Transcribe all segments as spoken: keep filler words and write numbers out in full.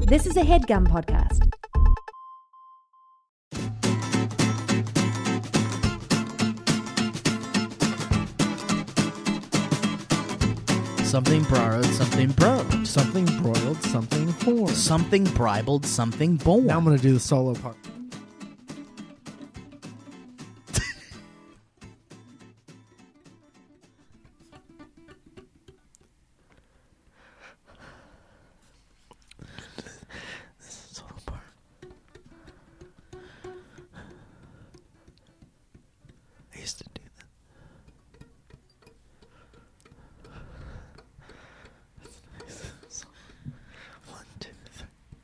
This is a HeadGum podcast. Something borrowed, something borrowed. Something broiled, something horned. Something bribed, something born. Now I'm going to do the solo part. Solo part. I used to do that. One, two, three.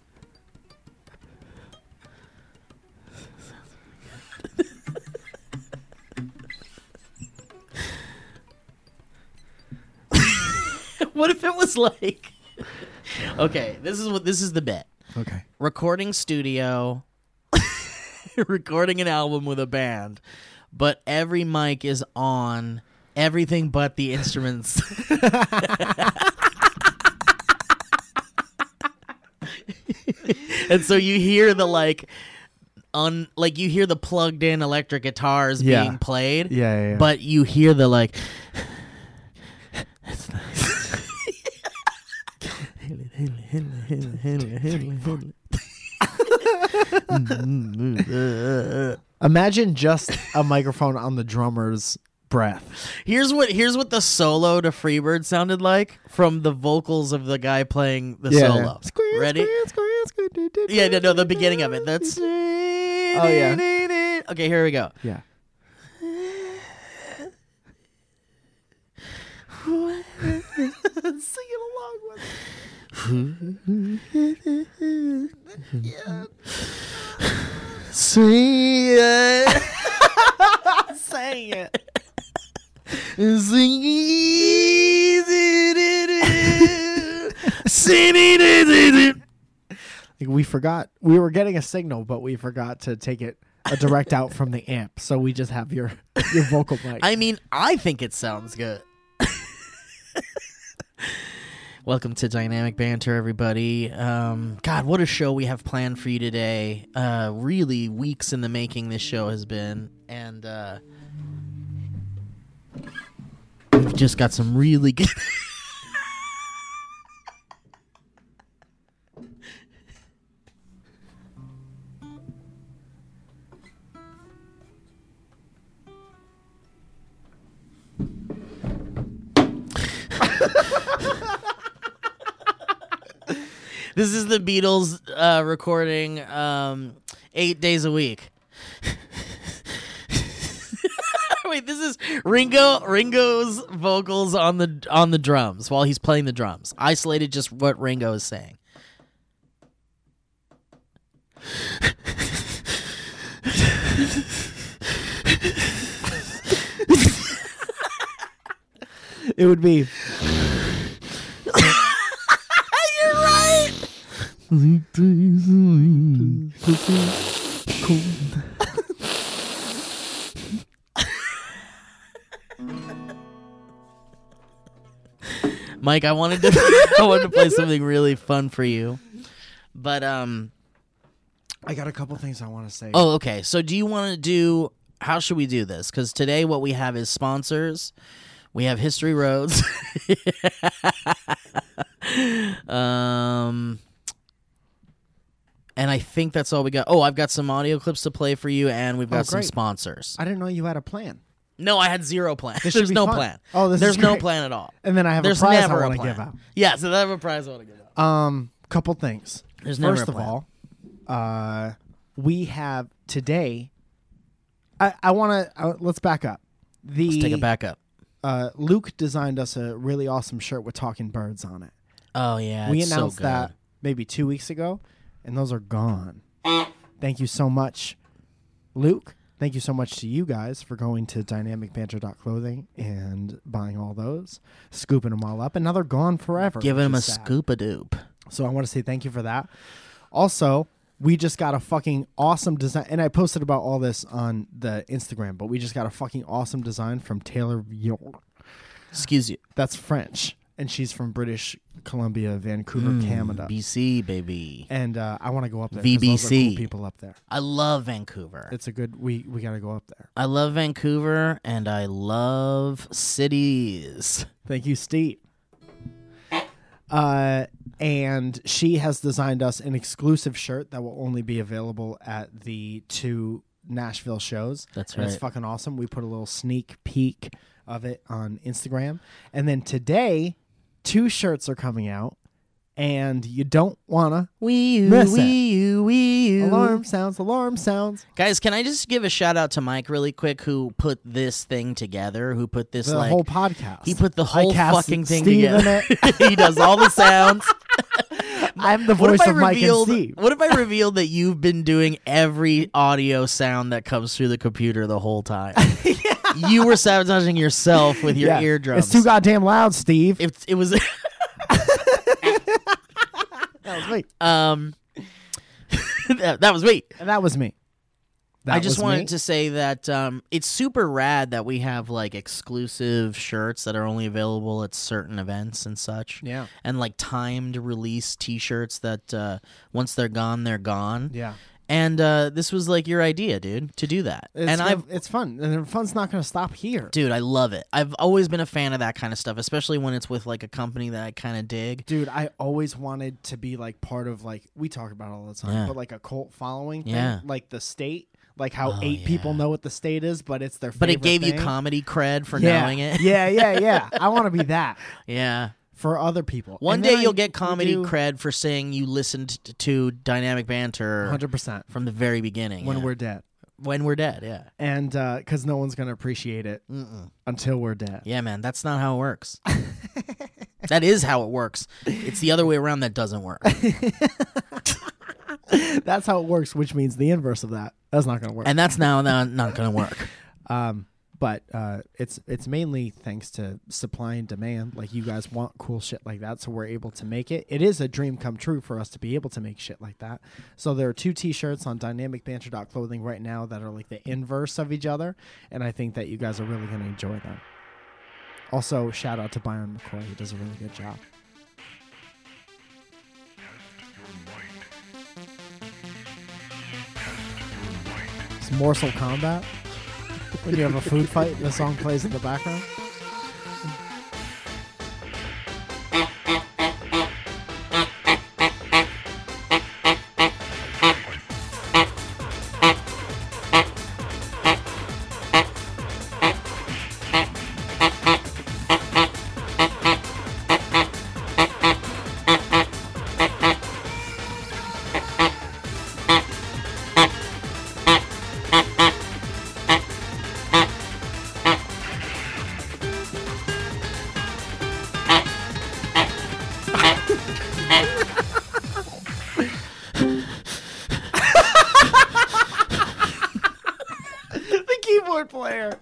What if it was like? Okay, this is what this is the bit. Okay. Recording studio, recording an album with a band, but every mic is on everything but the instruments. And so you hear the like un like you hear the plugged in electric guitars Yeah. being played. Yeah, yeah, yeah. But you hear the like it's nice. Imagine just a microphone on the drummer's breath. Here's what here's what the solo to Freebird sounded like from the vocals of the guy playing the Yeah. solo. Squeeze, Ready? squeeze, squeeze, squeeze, squeeze. Yeah, no, no, the beginning of it. That's Oh, yeah. Okay, here we go. Yeah. Sing it along with it. Yeah. Sing it. Sing it. Sing it. Sing it. Like we forgot. We were getting a signal, but we forgot to take it a direct out from the amp. So we just have your, your vocal mic. I mean, I think it sounds good. Welcome to Dynamic Banter, everybody. Um, God, what a show we have planned for you today. Uh, really weeks in the making this show has been. And uh, we've just got some really good... This is the Beatles uh, recording um, eight days a week. Wait, this is Ringo. Ringo's vocals on the on the drums while he's playing the drums. Isolated, just what Ringo is saying. It would be. You're right. Mike, I wanted to I wanted to play something really fun for you. But um I got a couple things I want to say. Oh, okay. So do you want to do how should we do this? Cuz today what we have is sponsors. We have History Roads. um And I think that's all we got. Oh, I've got some audio clips to play for you, and we've got Oh, some great. sponsors. I didn't know you had a plan. No, I had zero plan. This should There's be no fun. plan. Oh, this There's is no great. plan at all. And then I have There's a prize never I a want to plan. give out. Yeah, so I have a prize I want to give out. Um, couple things. There's never First a of plan. all, uh, we have today. I I want to uh, let's back up. The Let's take it back up. Uh, Luke designed us a really awesome shirt with talking birds on it. Oh yeah, we it's announced so good. that maybe two weeks ago, and those are gone. Thank you so much, Luke. Thank you so much to you guys for going to dynamic banter dot clothing and buying all those, scooping them all up, and now they're gone forever. Giving which him a is sad. scoop-a-doop. So I want to say thank you for that. Also, we just got a fucking awesome design, and I posted about all this on the Instagram, but we just got a fucking awesome design from Taylor York. Excuse you. That's French. and she's from British Columbia, Vancouver, Mm, Canada. B C, baby. And uh, I want to go up there. 'cause V B C. Those are cool people up there. I love Vancouver. It's a good. We we got to go up there. I love Vancouver, and I love cities. Thank you, Steve. Uh, and she has designed us an exclusive shirt that will only be available at the two Nashville shows. That's and It's right. fucking awesome. We put a little sneak peek of it on Instagram. And then today, two shirts are coming out, and you don't wanna Wee you, Miss it. wee you, wee you. alarm sounds, alarm sounds. Guys, can I just give a shout out to Mike really quick, who put this thing together? Who put this The like whole podcast. he put the I whole cast fucking thing Steve in together. it. He does all the sounds. I'm the What voice if I of Mike and revealed? Steve. What if I revealed that you've been doing every audio sound that comes through the computer the whole time? You were sabotaging yourself with your Yeah. eardrums. It's too goddamn loud, Steve. It, it was. That was me. um, that, that was me. And that was me. That I just was wanted me. to say that um, it's super rad that we have like exclusive shirts that are only available at certain events and such. Yeah. And like timed release T-shirts that uh, once they're gone, they're gone. Yeah. And uh, this was like your idea, dude, to do that. It's and fun- I've, it's fun. And the fun's not going to stop here. dude, I love it. I've always been a fan of that kind of stuff, especially when it's with like a company that I kind of dig. Dude, I always wanted to be like part of like we talk about it all the time, Yeah. but like a cult following thing, Yeah. like the state, like how Oh, eight yeah. people know what the state is, but it's their But it favorite gave you thing. comedy cred for yeah. knowing it. yeah, yeah, yeah. I want to be that Yeah. for other people. One And day then you'll I- get comedy we do cred for saying you listened t- to Dynamic Banter one hundred percent from the very beginning. when yeah. we're dead, when we're dead, yeah. and because no one's going to appreciate it Mm-mm. until we're dead. Yeah, man, that's not how it works. That is how it works. It's the other way around that doesn't work. That's how it works, which means the inverse of that. That's not going to work. And that's now not, not going to work. Um, but uh, it's it's mainly thanks to supply and demand. Like you guys want cool shit like that, so we're able to make it. It is a dream come true for us to be able to make shit like that. So there are two T-shirts on dynamic banter dot clothing right now that are like the inverse of each other, and I think that you guys are really going to enjoy them. Also, shout out to Byron McCoy. He does a really good job. It's Morsel Combat. When you have a food fight, the song plays in the background. The keyboard player.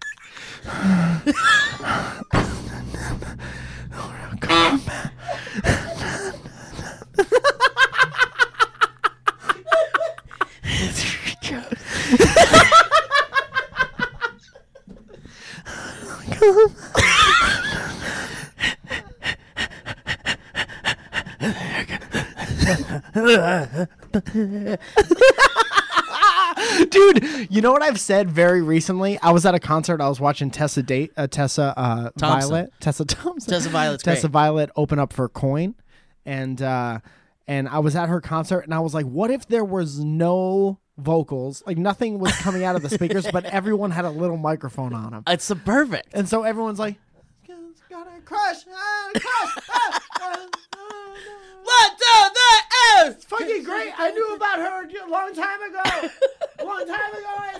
Dude, you know what I've said very recently? I was at a concert. I was watching Tessa date uh, Tessa uh, Thompson. Violet. Tessa Thompson. Tessa Violet's Tessa great. Violet open up for Coin, and uh, and I was at her concert, and I was like, what if there was no vocals? Like nothing was coming out of the speakers, but everyone had a little microphone on them, It's a perfect. and so everyone's like, "Got a crush, ah, crush." ah, ah, ah, One, two, three, It's fucking great. I knew about her a long time ago. A long time ago, I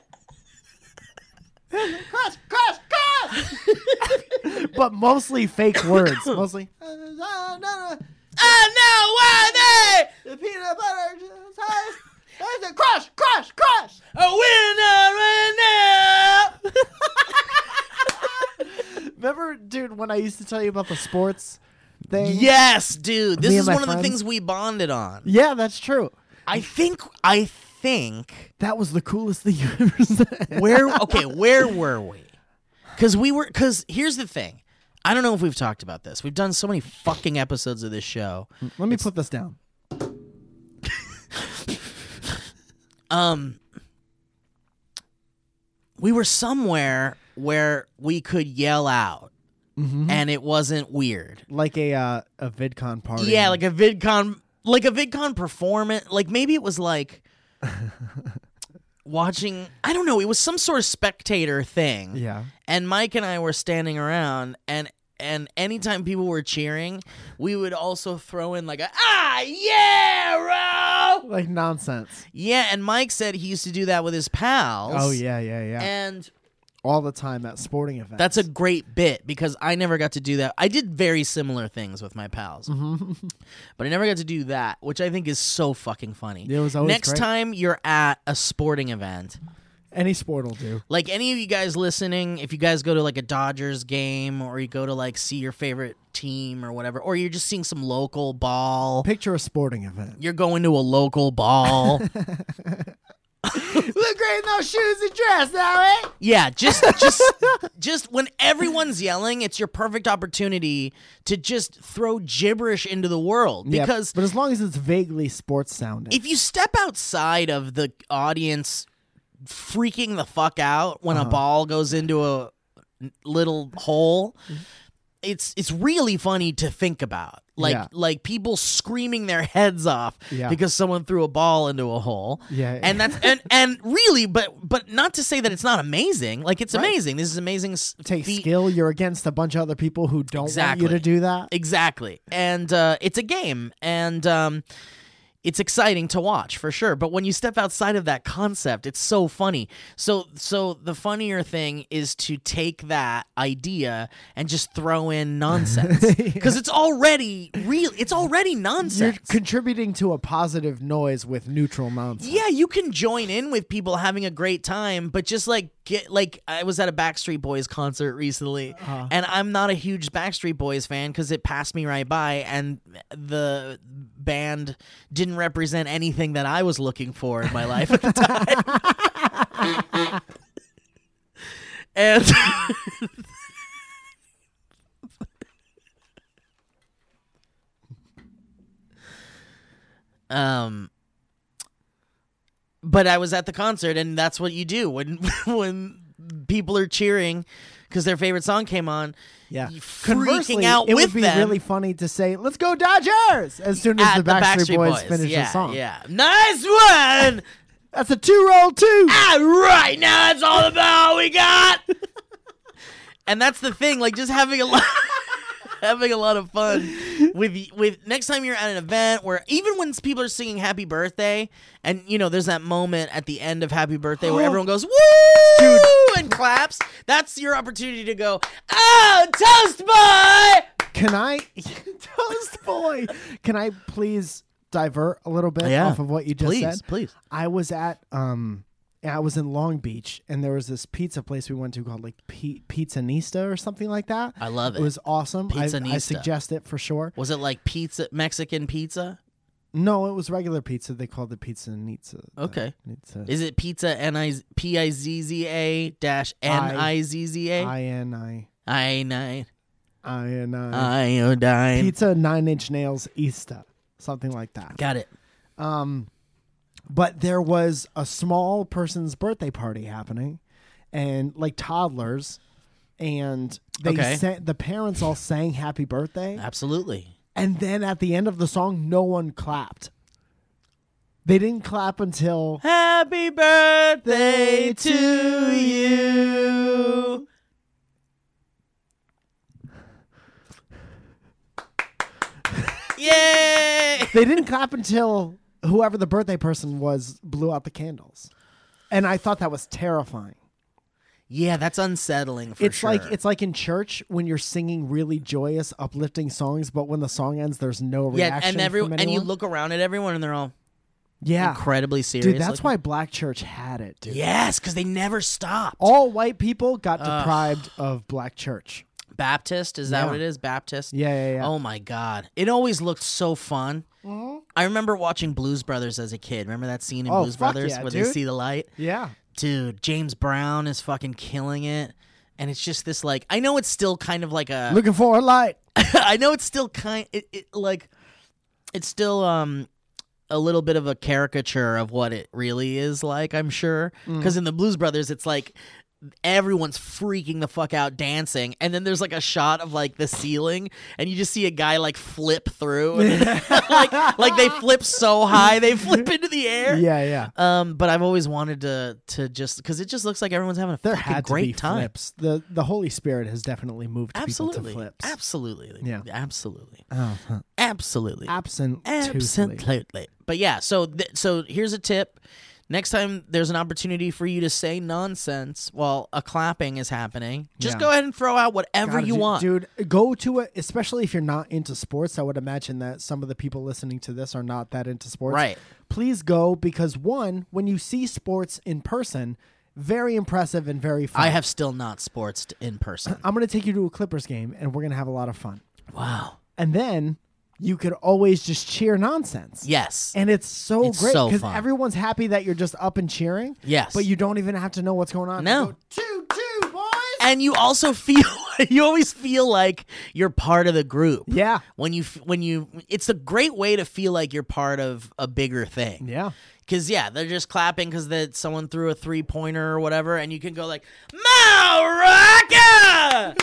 said. Crush, crush, crush. But mostly fake words. Mostly. I know why they The peanut butter toast. There's a crush, crush, crush. a winner right now. Remember, dude, when I used to tell you about the sports thing? Yes, dude. This Me is and my one of the friends? things we bonded on. Yeah, that's true. I think. I think. That was the coolest thing you ever said. Where? Okay, where were we? Because we were. Because here's the thing. I don't know if we've talked about this. We've done so many fucking episodes of this show. Let me put this down. Um, we were somewhere where we could yell out, Mm-hmm. and it wasn't weird. Like a uh, a VidCon party. Yeah, like a VidCon, like a VidCon performance. Like maybe it was like watching. I don't know. It was some sort of spectator thing. Yeah. And Mike and I were standing around, and and anytime people were cheering, we would also throw in like a ah yeah, bro. Like nonsense. Yeah, and Mike said he used to do that with his pals. Oh yeah, yeah, yeah. And all the time at sporting events. that's a great bit because I never got to do that. I did very similar things with my pals, Mm-hmm. but I never got to do that, which I think is so fucking funny. It was always Next great. time you're at a sporting event, Any sport will do. like any of you guys listening, if you guys go to like a Dodgers game or you go to like see your favorite team or whatever, or you're just seeing some local ball, Picture a sporting event. you're going to a local ball. Look great in those shoes and dress now, eh? Yeah, just just just when everyone's yelling, it's your perfect opportunity to just throw gibberish into the world. Yeah, Because but as long as it's vaguely sports sounding. if you step outside of the audience freaking the fuck out when Uh-huh. a ball goes into a little hole, it's it's really funny to think about. Like Yeah. like people screaming their heads off Yeah. because someone threw a ball into a hole. Yeah. And that's and and really, but but not to say that it's not amazing. Like it's Right. amazing. This is amazing. s- Take feat. skill. You're against a bunch of other people who don't Exactly. want you to do that. Exactly. And uh, it's a game, and um, it's exciting to watch for sure. But when you step outside of that concept, it's so funny. So so the funnier thing is to take that idea and just throw in nonsense because it's already real. It's already You're nonsense. contributing to a positive noise with neutral nonsense. Yeah, you can join in with people having a great time, but just like get like I was at a Backstreet Boys concert recently, Uh-huh. and I'm not a huge Backstreet Boys fan because it passed me right by, and the band didn't represent anything that I was looking for in my life at the time. And um but I was at the concert, and that's what you do when when people are cheering because their favorite song came on. Yeah. You freaking Conversely, out it with would be them really funny to say, "Let's go Dodgers!" as soon as at the Backstreet, Boys, finish yeah, the song. Yeah, nice one. That's a two-roll two. Ah, right now that's all about all we got. And that's the thing, like just having a lot, having a lot of fun with with next time you're at an event where even when people are singing "Happy Birthday" and you know there's that moment at the end of "Happy Birthday" where everyone goes "Woo!" and claps. That's your opportunity to go, "Oh, toast boy!" Can I, Toast Boy? Can I please divert a little bit Yeah. off of what you just Please, said? please. I was at um, I was in Long Beach, and there was this pizza place we went to called like P- Pizzanista or something like that. I love it. It was awesome. I, I Pizzanista. suggest it for sure. Was it like pizza, Mexican pizza? No, it was regular pizza. They called it Pizzanizza. Okay. Pizza. Is it pizza N I P I Z Z A dash N I Z Z A? I N I I nine I N I iodine. Pizza Nine Inch Nails Easter, something like that. Got it. Um, but there was a small person's birthday party happening, and like toddlers, and they Okay. sang, the parents all sang "Happy Birthday," Absolutely. and then at the end of the song, no one clapped. They didn't clap until Happy birthday to you. Yay! they didn't clap until whoever the birthday person was blew out the candles, and I thought that was terrifying. Yeah, that's unsettling for it's sure. like it's like in church when you're singing really joyous, uplifting songs, but when the song ends, there's no yeah, reaction. and every from and you anyone. look around at everyone and they're all yeah, incredibly serious. dude. That's looking. why Black Church had it, dude. Yes, because they never stopped. All white people got Ugh. deprived of Black Church. Baptist, is that Yeah. what it is? Baptist? Yeah, yeah, yeah. Oh my God. It always looked so fun. Mhm. I remember watching Blues Brothers as a kid. Remember that scene in Oh, Blues fuck Brothers yeah, where dude. they see the light? Yeah. Dude, James Brown is fucking killing it. and it's just this like I know it's still kind of like a Looking for a light. I know it's still kind it, it like it's still um a little bit of a caricature of what it really is like, I'm sure, because in the Blues Brothers it's like everyone's freaking the fuck out dancing, and then there's like a shot of like the ceiling and you just see a guy like flip through and then, like like they flip so high they flip into the air. Yeah, yeah. Um, but I've always wanted to to just because it just looks like everyone's having a There fucking had to great be time. flips. The the Holy Spirit has definitely moved Absolutely, people to flips. absolutely, Yeah. absolutely, Oh, huh. absolutely, Absent. absolutely. But yeah, so th- so here's a tip. Next time there's an opportunity for you to say nonsense while a clapping is happening, just Yeah. go ahead and throw out whatever Gotta you do- want. Dude, go to it, especially if you're not into sports. I would imagine that some of the people listening to this are not that into sports. Right. Please go because, one, when you see sports in person, very impressive and very fun. I have still not sportsed in person. I'm going to take you to a Clippers game, and we're going to have a lot of fun. Wow. And then you could always just cheer nonsense. Yes. And it's so It's great so because fun. everyone's happy that you're just up and cheering. Yes. But you don't even have to know what's going on. No. You go, two, two, boys. And you also feel you always feel like you're part of the group. Yeah. When you f- when you it's a great way to feel like you're part of a bigger thing. Yeah. Cause yeah, they're just clapping because that someone threw a three pointer or whatever, and you can go like Mo Rocca,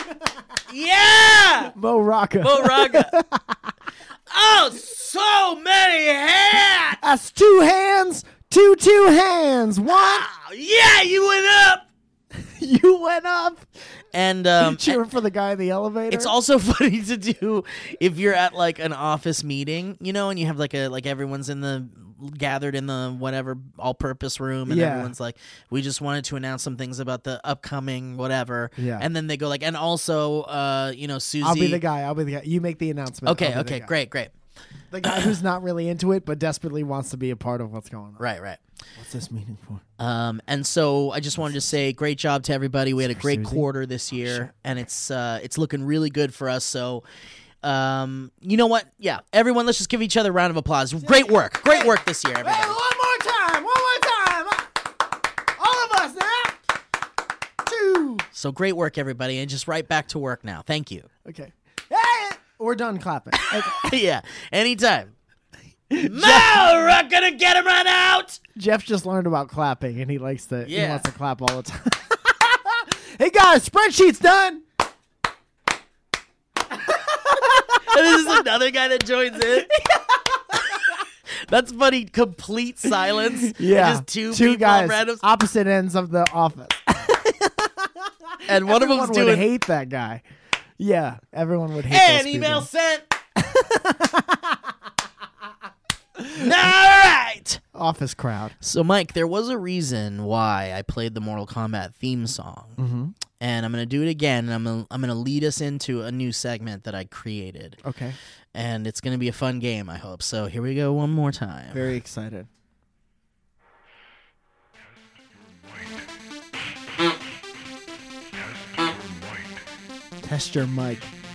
yeah, Mo Rocca. Mo Rocca. Oh, so many hats. That's two hands, two, two hands. One, Oh, yeah, you went up. you went up. And um, Cheering for the guy in the elevator. it's also funny to do if you're at like an office meeting, you know, and you have like a like everyone's in the gathered in the whatever all-purpose room, and Yeah. everyone's like, we just wanted to announce some things about the upcoming whatever. Yeah. And then they go like, and also, uh, you know, Susie. I'll be the guy. I'll be the guy. You make the announcement. Okay, I'll be the okay, guy. great, great. The guy who's not really into it but desperately wants to be a part of what's going on. Right, right. What's this meeting for? Um, and so I just wanted to say, great job to everybody. We had a great Susie? quarter this year, and it's uh, it's looking really good for us. So, um, you know what? Yeah, everyone, let's just give each other a round of applause. Great work, great work this year, everybody. Hey, one more time. One more time. All of us now. Two. So great work, everybody, and just right back to work now. Thank you. Okay. Hey, we're done clapping. Okay. Yeah, anytime. No, we're gonna get him right out. Jeff just learned about clapping, and he likes to. He Yeah. wants to clap all the time. Hey guys, spreadsheet's done. And this is another guy that joins in. That's funny. Complete silence. Yeah, just two, two people guys, random, opposite ends of the office. and one Everyone of them's would doing. hate that guy. Yeah, everyone would hate. And those email people. sent. All right. Office crowd. So, Mike, there was a reason why I played the Mortal Kombat theme song, Mm-hmm. and I'm gonna do it again. And I'm gonna, I'm gonna lead us into a new segment that I created, Okay. and it's gonna be a fun game. I hope so. Here we go, one more time. Very excited. Test your mic.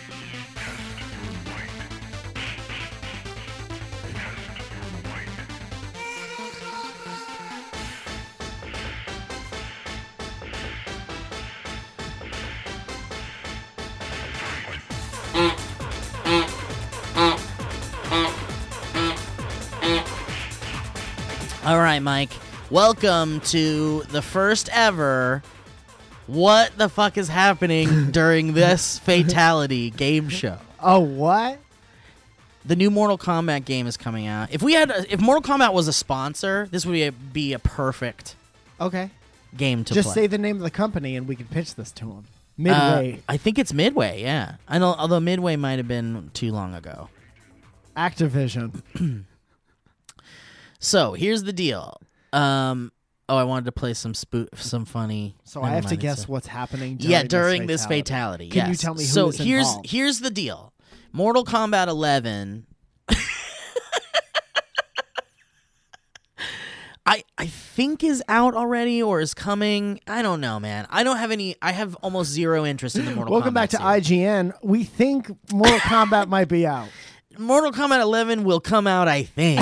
All right, Mike. Welcome to the first ever What the Fuck is Happening During This Fatality game show. Oh, what? The new Mortal Kombat game is coming out. If we had, a, if Mortal Kombat was a sponsor, this would be a, be a perfect Okay. game to Just play. say the name of the company and we can pitch this to them. Uh, Midway. I think it's Midway. Yeah, I know. Although Midway might have been too long ago. Activision. So here's the deal. Um, oh, I wanted to play some spoo- some funny. So never I have to mind, guess it's a- what's happening during yeah, during this this fatality. fatality. Can you yes. tell me who so is here's involved? here's the deal. Mortal Kombat eleven. I I think is out already or is coming. I don't know, man. I don't have any. I have almost zero interest in the Mortal Welcome Kombat back to series. I G N. We think Mortal Kombat might be out. Mortal Kombat eleven will come out, I think.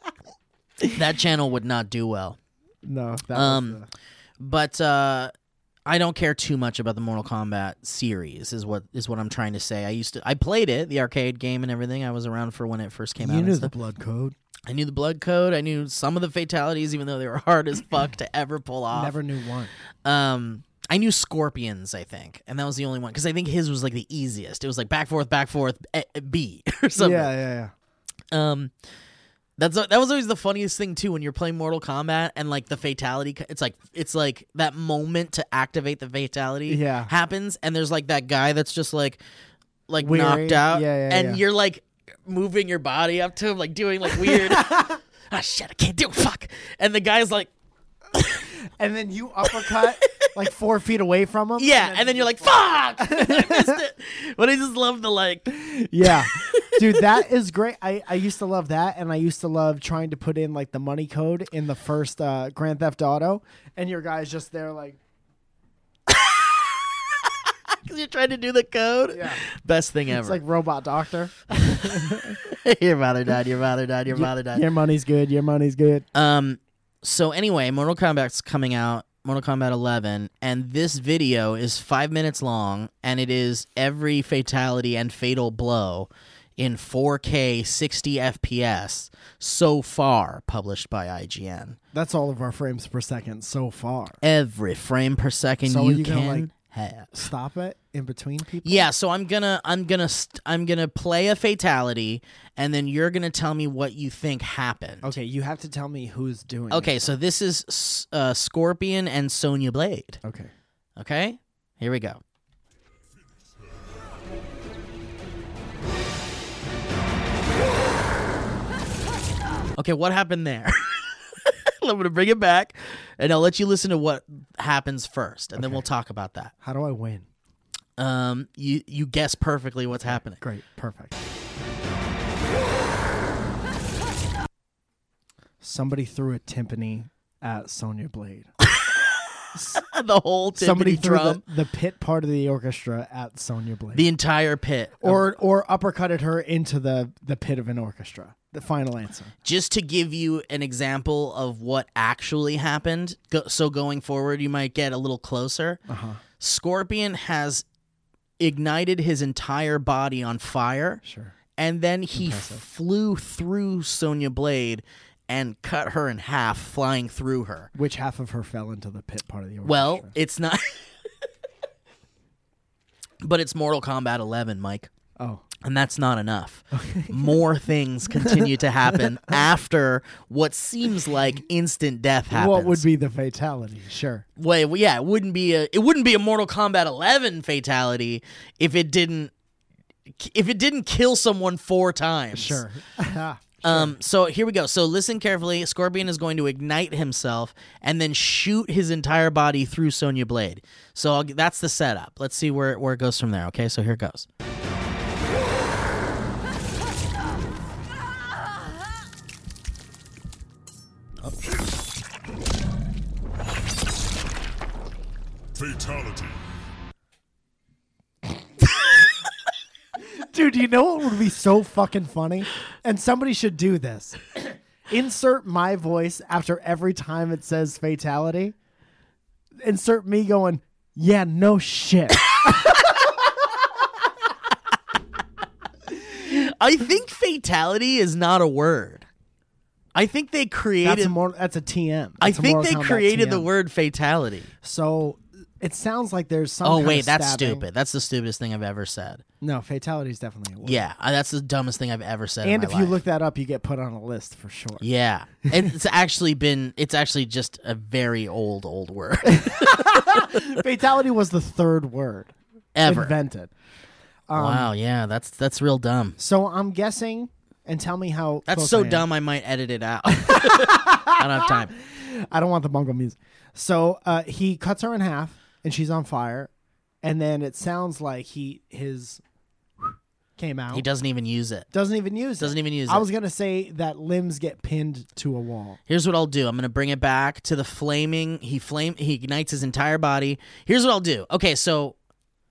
That channel would not do well. No, that Um, was But uh, I don't care too much about the Mortal Kombat series. Is what is what I'm trying to say. I used to I played it, the arcade game and everything. I was around for when it first came You out. knew and the stuff. blood code. I knew the blood code. I knew some of the fatalities, even though they were hard as fuck to ever pull off. Never knew one. Um, I knew Scorpions, I think, and that was the only one because I think his was like the easiest. It was like back forth, back forth, eh, eh, B or something. Yeah, yeah, yeah. Um, that's that was always the funniest thing too when you're playing Mortal Kombat and like the fatality. It's like it's like that moment to activate the fatality. Yeah. happens, and there's like that guy that's just like like Weary. knocked out, Yeah, yeah, and yeah. you're like moving your body up to him, like doing like weird. Ah shit, I can't do it. Fuck, and the guy's like. And then you uppercut like four feet away from him. Yeah, and then, you're like, fuck! I missed it. But I just love the, like... Yeah. Dude, that is great. I, I used to love that, and I used to love trying to put in, like, the money code in the first uh, Grand Theft Auto, and your guy's just there, like... Because you're trying to do the code? Yeah. Best thing ever. It's like Robot Doctor. Your father died, your father died, your father died. Your money's good, your money's good. Um. So anyway, Mortal Kombat's coming out, Mortal Kombat eleven, and this video is five minutes long, and it is every fatality and fatal blow in four K sixty F P S so far, published by I G N. That's all of our frames per second so far. Every frame per second So are you, you gonna, can like, have. Stop it in between people? Yeah, so I'm gonna I'm gonna st- I'm gonna play a fatality, and then you're gonna tell me what you think happened. Okay, you have to tell me who's doing Okay, it. so this is uh, Scorpion and Sonya Blade. Okay. Okay, here we go. Okay, what happened there? I'm gonna bring it back, and I'll let you listen to what happens first, and then Okay. we'll talk about that. How do I win? Um, you you guess perfectly what's happening. Great. Perfect. Somebody threw a timpani at Sonya Blade. The whole timpani Somebody threw drum, the, the pit part of the orchestra at Sonya Blade. the entire pit, or or uppercutted her into the, the pit of an orchestra. The final answer. just to give you an example of what actually happened. Go, so going forward, you might get a little closer. Uh-huh. Scorpion has ignited his entire body on fire, Sure. and then he Impressive. flew through Sonya Blade and cut her in half, flying through her. Which half of her fell into the pit part of the orchestra? Well, it's not... But it's Mortal Kombat eleven, Mike. Oh. And that's not enough. More things continue to happen after what seems like instant death happens. What would be the fatality? Sure. Wait, well, yeah, it wouldn't be a it wouldn't be a Mortal Kombat eleven fatality if it didn't if it didn't kill someone four times. Sure. Sure. Um. So here we go. So listen carefully. Scorpion is going to ignite himself and then shoot his entire body through Sonya Blade. So I'll, that's the setup. Let's see where where it goes from there. Okay. So here it goes. Fatality. Dude, you know what would be so fucking funny? And somebody should do this. Insert my voice after every time it says fatality. Insert me going, yeah, no shit. I think fatality is not a word. I think they created. That's a, more, that's a T M. I That's a think Mortal they Kombat created T M. the word fatality. So it sounds like there's some Oh kind wait, of that's stabbing. stupid. That's the stupidest thing I've ever said. No, fatality is definitely a word. Yeah, I- that's the dumbest thing I've ever said. in And my if you life. look that up, you get put on a list for sure. yeah, and it's actually been. It's actually just a very old, old word Fatality was the third word ever. invented. Um, wow, yeah, that's that's real dumb. So I'm guessing, and tell me how. That's close so I am. dumb. I might edit it out. I don't have time. I don't want the bungle music. So uh, he cuts her in half, and she's on fire, and then it sounds like he his came out. He doesn't even use it. Doesn't even use. Doesn't it. even use I it. was gonna say that limbs get pinned to a wall. Here's what I'll do. I'm gonna bring it back to the flaming. He flame. He ignites his entire body. Here's what I'll do. Okay, so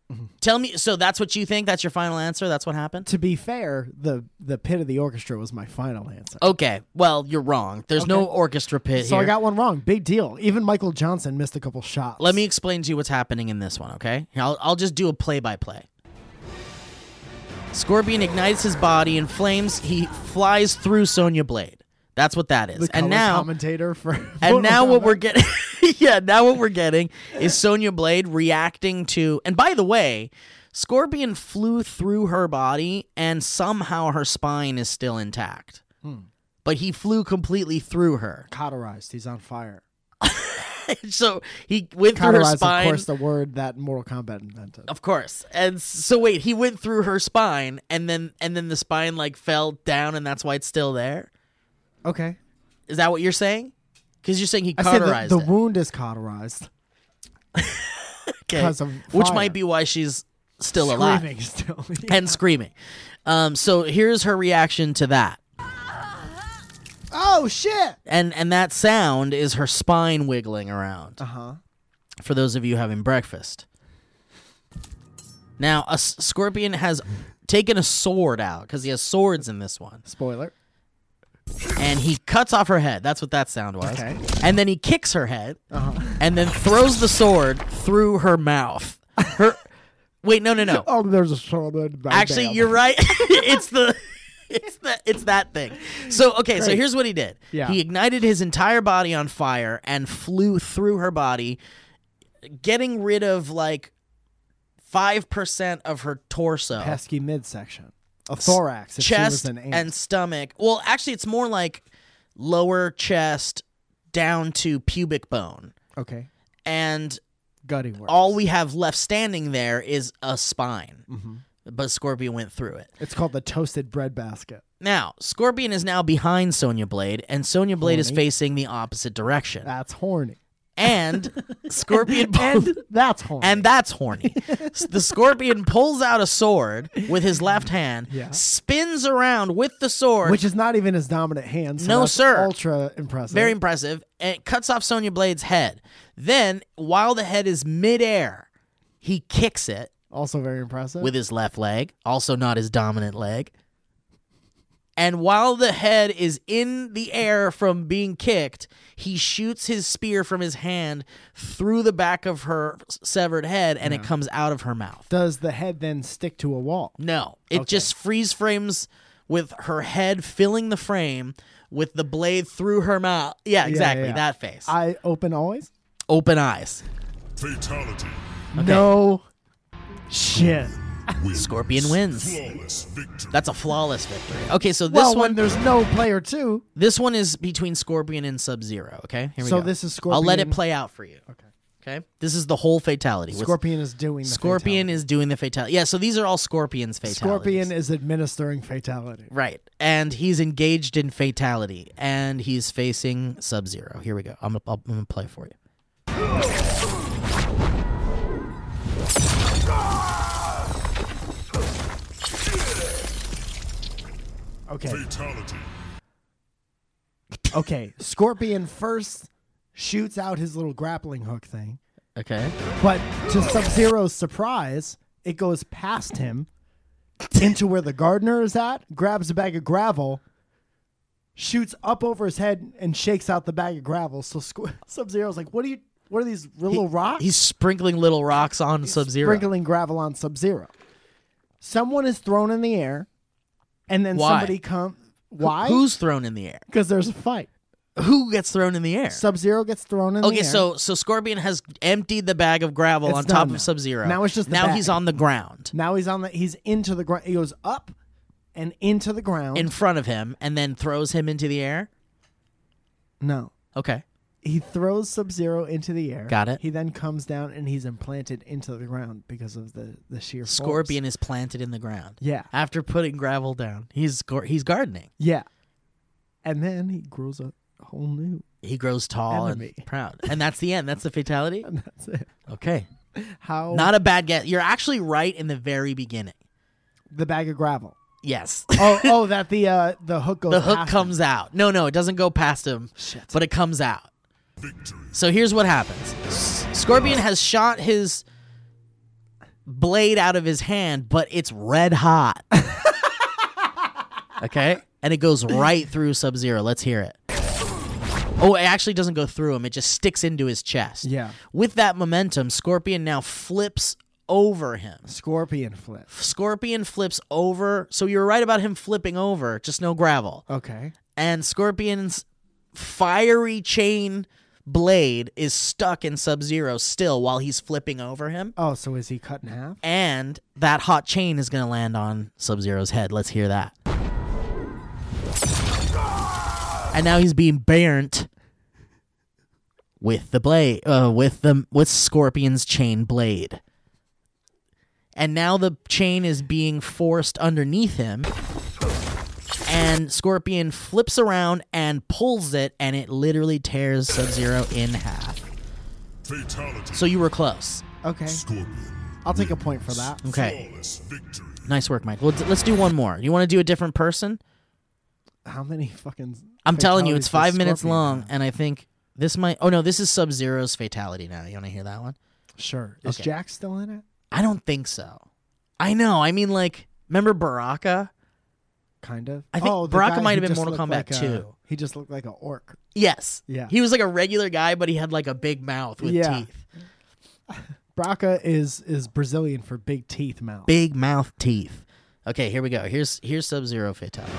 Tell me. So that's what you think? That's your final answer? That's what happened? To be fair, the the pit of the orchestra was my final answer. Okay. Well, you're wrong. There's no Okay. orchestra pit So here. I got one wrong. Big deal. Even Michael Johnson missed a couple shots. Let me explain to you what's happening in this one, okay? Here, I'll, I'll just do a play-by-play. Scorpion ignites his body in flames. He flies through Sonya Blade. That's what that is. The color and now, commentator for and now what Kombat. we're getting, yeah, now what we're getting is Sonya Blade reacting to. And by the way, Scorpion flew through her body, and somehow her spine is still intact. Hmm. But he flew completely through her. Cauterized. He's on fire. So he went through her Cauterized, spine. of course, the word that Mortal Kombat invented. Of course. And so wait, he went through her spine, and then and then the spine like fell down, and that's why it's still there. Okay. Is that what you're saying? Because you're saying he I said cauterized the, the it. wound is cauterized. Okay. because of Which fire. might be why she's still alive Screaming still. and screaming. Um, so here's her reaction to that. Oh, shit! And and that sound is her spine wiggling around. Uh-huh. For those of you having breakfast. Now, a s- Scorpion has taken a sword out, because he has swords in this one. Spoiler. And he cuts off her head. That's what that sound was. Okay. And then he kicks her head, Uh-huh. and then throws the sword through her mouth. Her. Wait, no, no, no. Oh, there's a sword. Actually, you're right. it's the, it's the, it's that thing. So okay, so Great. here's what he did. Yeah. He ignited his entire body on fire and flew through her body, getting rid of like five percent of her torso. pesky midsection. A thorax. If she was Chest an ant. and stomach. Well, actually, it's more like lower chest down to pubic bone. Okay. And Gutty works. all we have left standing there is a spine. Mm-hmm. But Scorpion went through it. It's called the toasted bread basket. Now, Scorpion is now behind Sonya Blade, and Sonya Blade is Horny. facing the opposite direction. That's horny. And Scorpion And that's horny. And that's horny. The Scorpion pulls out a sword with his left hand, Yeah. spins around with the sword, Which is not even his dominant hand. So No, that's sir. Ultra impressive. very impressive, and it cuts off Sonya Blade's head. Then, while the head is midair, he kicks it Also very impressive. with his left leg, also not his dominant leg. And while the head is in the air from being kicked, he shoots his spear from his hand through the back of her severed head, and it comes out of her mouth. Does the head then stick to a wall? No, it Okay. just freeze frames with her head filling the frame with the blade through her mouth. Yeah, exactly, yeah. that face. Eye open always? Open eyes. Fatality. No shit. Wins. Scorpion wins. Flawless victory. That's a flawless victory. Okay, so this well, one when there's no player two. this one is between Scorpion and Sub-Zero, okay? Here we So go. this is I'll let it Scorpion- play out for you. Okay. Okay? This is the whole fatality. With- Scorpion is doing the Scorpion is doing the fatality. Yeah, so these are all Scorpion's fatality. fatalities. Scorpion is administering fatality. Right. And he's engaged in fatality. And he's facing Sub-Zero. Here we go. I'm going to play for you. Okay. Fatality. Okay. Scorpion first shoots out his little grappling hook thing, Okay. but to Sub-Zero's surprise, it goes past him into where the gardener is at, grabs a bag of gravel, shoots up over his head, and shakes out the bag of gravel. So Squ- Sub-Zero's like, "What are you? What are these little rocks?" He's sprinkling little rocks on Sub-Zero. Sprinkling gravel on Sub-Zero. Someone is thrown in the air, and then Why? somebody come. Why? Who's thrown in the air? Because there's a fight. Who gets thrown in the air? Sub-Zero gets thrown in the Okay, air. so so Scorpion has emptied the bag of gravel It's on done top now. of Sub-Zero. Now it's just the now bag. he's on the ground now he's on the. He's into the ground. He goes up and into the ground. in front of him and then throws him into the air. no, Okay. he throws Sub-Zero into the air. Got it. He then comes down and he's implanted into the ground because of the the sheer force. Scorpion is planted in the ground. Yeah, After putting gravel down, he's gar- he's gardening. yeah, and then he grows a whole new. He grows tall Enemy. and proud. And that's the end. That's the fatality? And that's it. Okay. How Not a bad guess. You're actually right in the very beginning. the bag of gravel. Yes. oh, oh, that the uh, the hook goes. The hook past comes out. No, no, it doesn't go past him, Shit. but it comes out. Victory. So here's what happens. S- Scorpion has shot his blade out of his hand, but it's red hot. Okay? And it goes right through Sub-Zero. Let's hear it. Oh, it actually doesn't go through him. It just sticks into his chest. Yeah. With that momentum, Scorpion now flips over him. Scorpion flip. Scorpion flips over. So you're right about him flipping over, just no gravel. Okay. And Scorpion's fiery chain blade is stuck in Sub-Zero still while he's flipping over him. Oh, so is he cut in half? And that hot chain is going to land on Sub-Zero's head. Let's hear that. And now he's being burnt with the blade, uh, with the with Scorpion's chain blade. And now the chain is being forced underneath him. And Scorpion flips around and pulls it, and it literally tears Sub-Zero in half. Fatality. So you were close. Okay. Scorpion. I'll take a point for that. Okay. Flawless victory. Nice work, Mike. Well, d- let's do one more. You want to do a different person? How many fucking I'm telling you, fatalities it's does five minutes Scorpion long, have? and I think this might... Oh, no, this is Sub-Zero's fatality now. You want to hear that one? Sure. Is Okay. Jack still in it? I don't think so. I know. I mean, like, remember Baraka? Kind of. I think oh, the Baraka guy might who have been just Mortal looked Kombat like a- two. He just looked like an orc. Yes. Yeah. He was like a regular guy, but he had like a big mouth with Yeah. teeth. Baraka is is Brazilian for big teeth mouth. Big mouth teeth. Okay, here we go. Here's here's Sub-Zero fatality.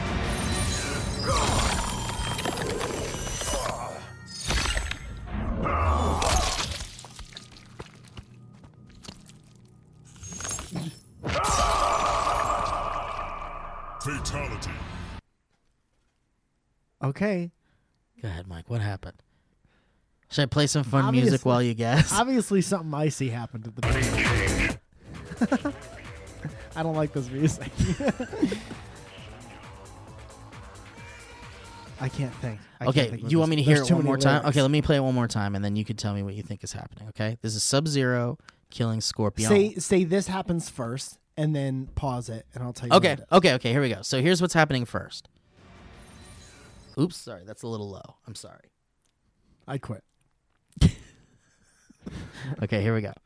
Fatality. Okay. Go ahead, Mike. What happened? Should I play some fun music Obviously- while you guess? Obviously, something icy happened at the beginning. I don't like this music. I can't think. I can't Okay, think of you want this. me to hear There's it too one many more time? lyrics. Okay, let me play it one more time, and then you can tell me what you think is happening, okay? This is Sub-Zero killing Scorpion. Say say this happens first, and then pause it, and I'll tell you. Okay, what it is. okay, okay, here we go. So here's what's happening first. Oops, sorry, that's a little low. I'm sorry. I quit. Okay, here we go.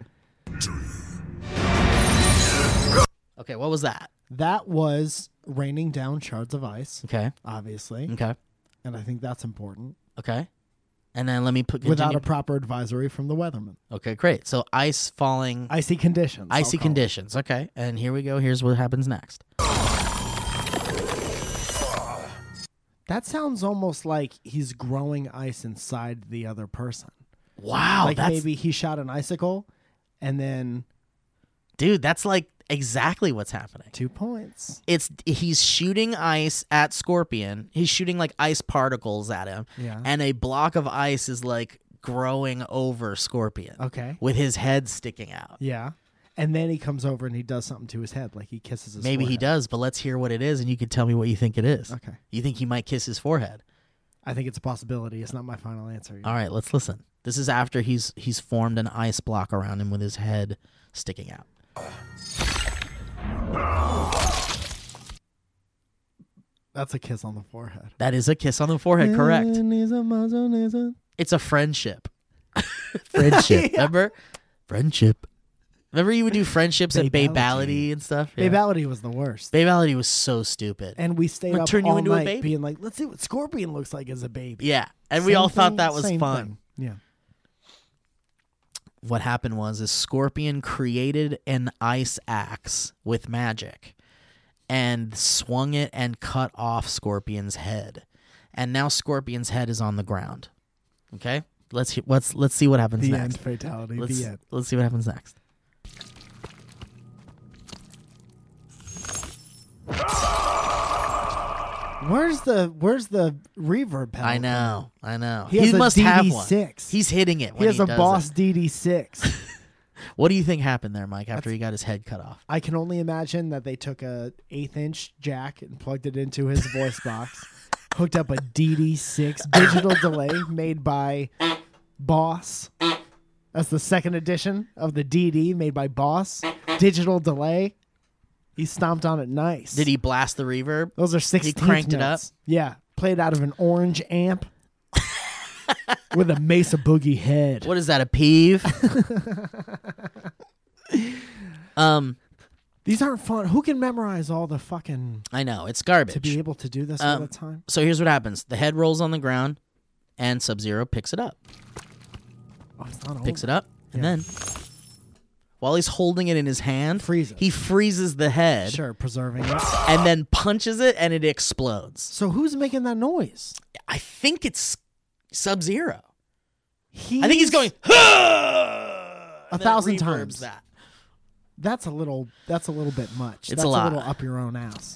Okay, what was that? That was raining down shards of ice, Okay, obviously, okay, and I think that's important. okay. And then let me put Without continue. a proper advisory from the weatherman. Okay, great. So ice falling, Icy conditions. I'll icy call it. conditions. Okay, and here we go. Here's what happens next. That sounds almost like he's growing ice inside the other person. Wow, like that's maybe he shot an icicle, and then dude. That's like exactly what's happening. two points. It's he's shooting ice at Scorpion. He's shooting like ice particles at him, Yeah. and a block of ice is like growing over Scorpion Okay. with his head sticking out. Yeah. And then he comes over and he does something to his head, like he kisses his Maybe he forehead. does, but let's hear what it is, and you can tell me what you think it is. Okay. You think he might kiss his forehead? I think it's a possibility. It's not my final answer. All right, let's listen. This is after he's he's formed an ice block around him with his head sticking out. That's a kiss on the forehead. That is a kiss on the forehead, correct? Friendship. It's a friendship. Friendship. Remember? Friendship. Remember you would do friendships at Babality. Babality and stuff? Yeah. Babality was the worst. Babality was so stupid. And we stayed Would up turn you all into a night baby. being like, let's see what Scorpion looks like as a baby. Yeah. And we Same all thought thing, that was same fun. thing. Yeah. What happened was is Scorpion created an ice axe with magic and swung it and cut off Scorpion's head. And now Scorpion's head is on the ground. Okay? Let's he- let's let's see what happens The next. end fatality. Let's, the end. let's see what happens next. Where's the Where's the reverb pedal? I know. I know. He has a must D D have six. one. He's hitting it when He has he a does Boss it. D D six. What do you think happened there, Mike, after he got his head cut off? I can only imagine that they took a eighth inch jack and plugged it into his voice box, hooked up a D D six digital delay made by Boss. That's the second edition of the D D made by Boss. Digital delay. He stomped on it nice. Did he blast the reverb? Those are sixteenth cranked it up? notes. Yeah, played out of an orange amp with a Mesa Boogie head. What is that, a peeve? Um, These aren't fun. Who can memorize all the fucking I know it's garbage. to be able to do this all Um, the time? So here's what happens: the head rolls on the ground, and Sub-Zero picks it up. Oh, it's not Picks over. it up, and Yeah. then while he's holding it in his hand, Freezes. he freezes the head, Sure, preserving it. and then punches it, and it explodes. So who's making that noise? I think it's Sub-Zero. He's, I think he's going a A thousand times. times that. That's a little. That's a little bit much. It's that's a lot. little up your own ass.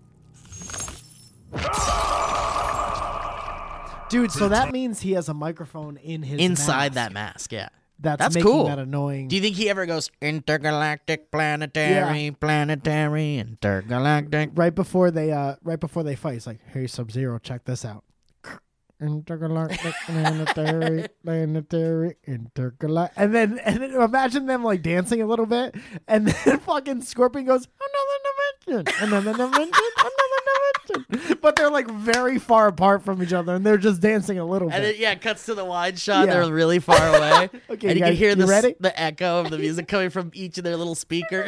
Dude, so that means he has a microphone in his Inside mask. that mask, yeah. That's, That's making cool. that annoying. Do you think he ever goes intergalactic, planetary, Yeah. planetary, intergalactic? right before they uh right before they fight, he's like, "Hey, Sub-Zero, check this out." Intergalactic, planetary, planetary, intergalactic, and then and then imagine them like dancing a little bit, and then fucking Scorpion goes, "Another dimension, another dimension, another dimension," but they're like very far apart from each other, and they're just dancing a little bit. And it, yeah, it cuts to the wide shot. Yeah. They're really far away. Okay, and you you can guys- hear you the, s- ready? the echo of the music coming from each of their little speakers.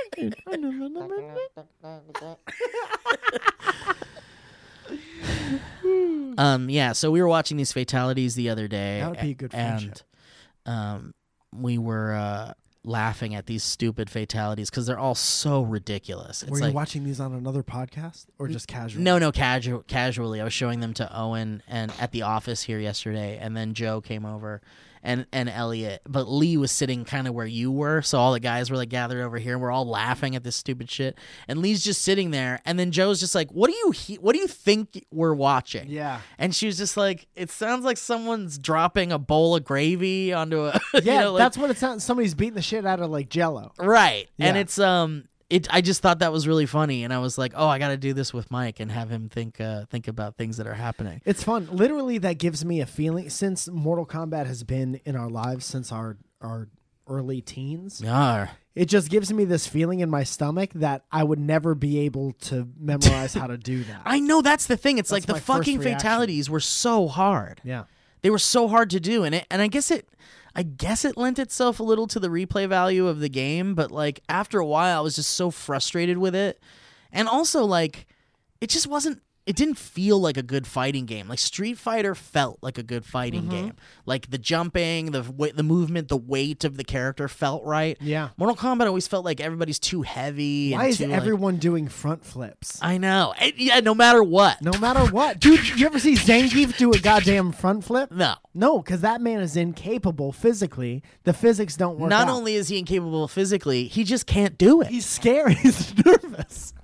um, yeah, so we were watching these fatalities the other day. That would be a good and friendship. um, we were uh, laughing at these stupid fatalities because they're all so ridiculous. It's Were like you watching these on another podcast or just casual? no, no, casual, casually. I was showing them to Owen and at the office here yesterday, and then Joe came over, and and Elliot. But Lee was sitting kind of where you were, so all the guys were like gathered over here, and we're all laughing at this stupid shit. And Lee's just sitting there, and then Joe's just like, "What do you he- What do you think we're watching?" Yeah. And she was just like, "It sounds like someone's dropping a bowl of gravy onto a you Yeah, know, like- that's what it sounds. Somebody's beating the shit out of like Jello. Right. And Yeah. it's um it I just thought that was really funny, and I was like, "Oh, I got to do this with Mike and have him think uh think about things that are happening." It's fun. Literally, that gives me a feeling since Mortal Kombat has been in our lives since our our early teens. Yeah. It just gives me this feeling in my stomach that I would never be able to memorize how to do that. I know that's the thing. It's like the my first fucking reaction. fatalities were so hard. Yeah. They were so hard to do, and it and I guess it I guess it lent itself a little to the replay value of the game, but like after a while I was just so frustrated with it. And also like it just wasn't it didn't feel like a good fighting game. Like Street Fighter felt like a good fighting Mm-hmm. game. Like the jumping, the wa- the movement, the weight of the character felt right. Yeah. Mortal Kombat always felt like everybody's too heavy. Why and is too, like- everyone doing front flips? I know. And- yeah, no matter what. No matter what. Dude, you ever see Zangief do a goddamn front flip? No. No, because that man is incapable physically. The physics don't work Not out. only is he incapable physically, he just can't do it. He's scary. He's nervous.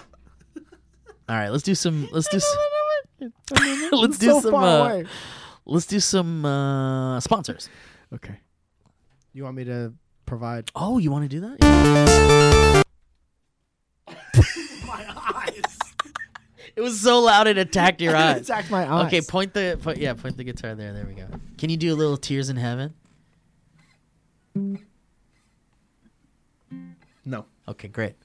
All right, let's do some. Let's do. Some, let's do so some. far Uh, away. let's do some uh, sponsors. Okay. You want me to provide? Oh, you want to do that? My eyes. It was so loud it attacked your eyes. Attacked my eyes. Okay, point the. Point, yeah, point the guitar there. There we go. Can you do a little Tears in Heaven? No. Okay, great.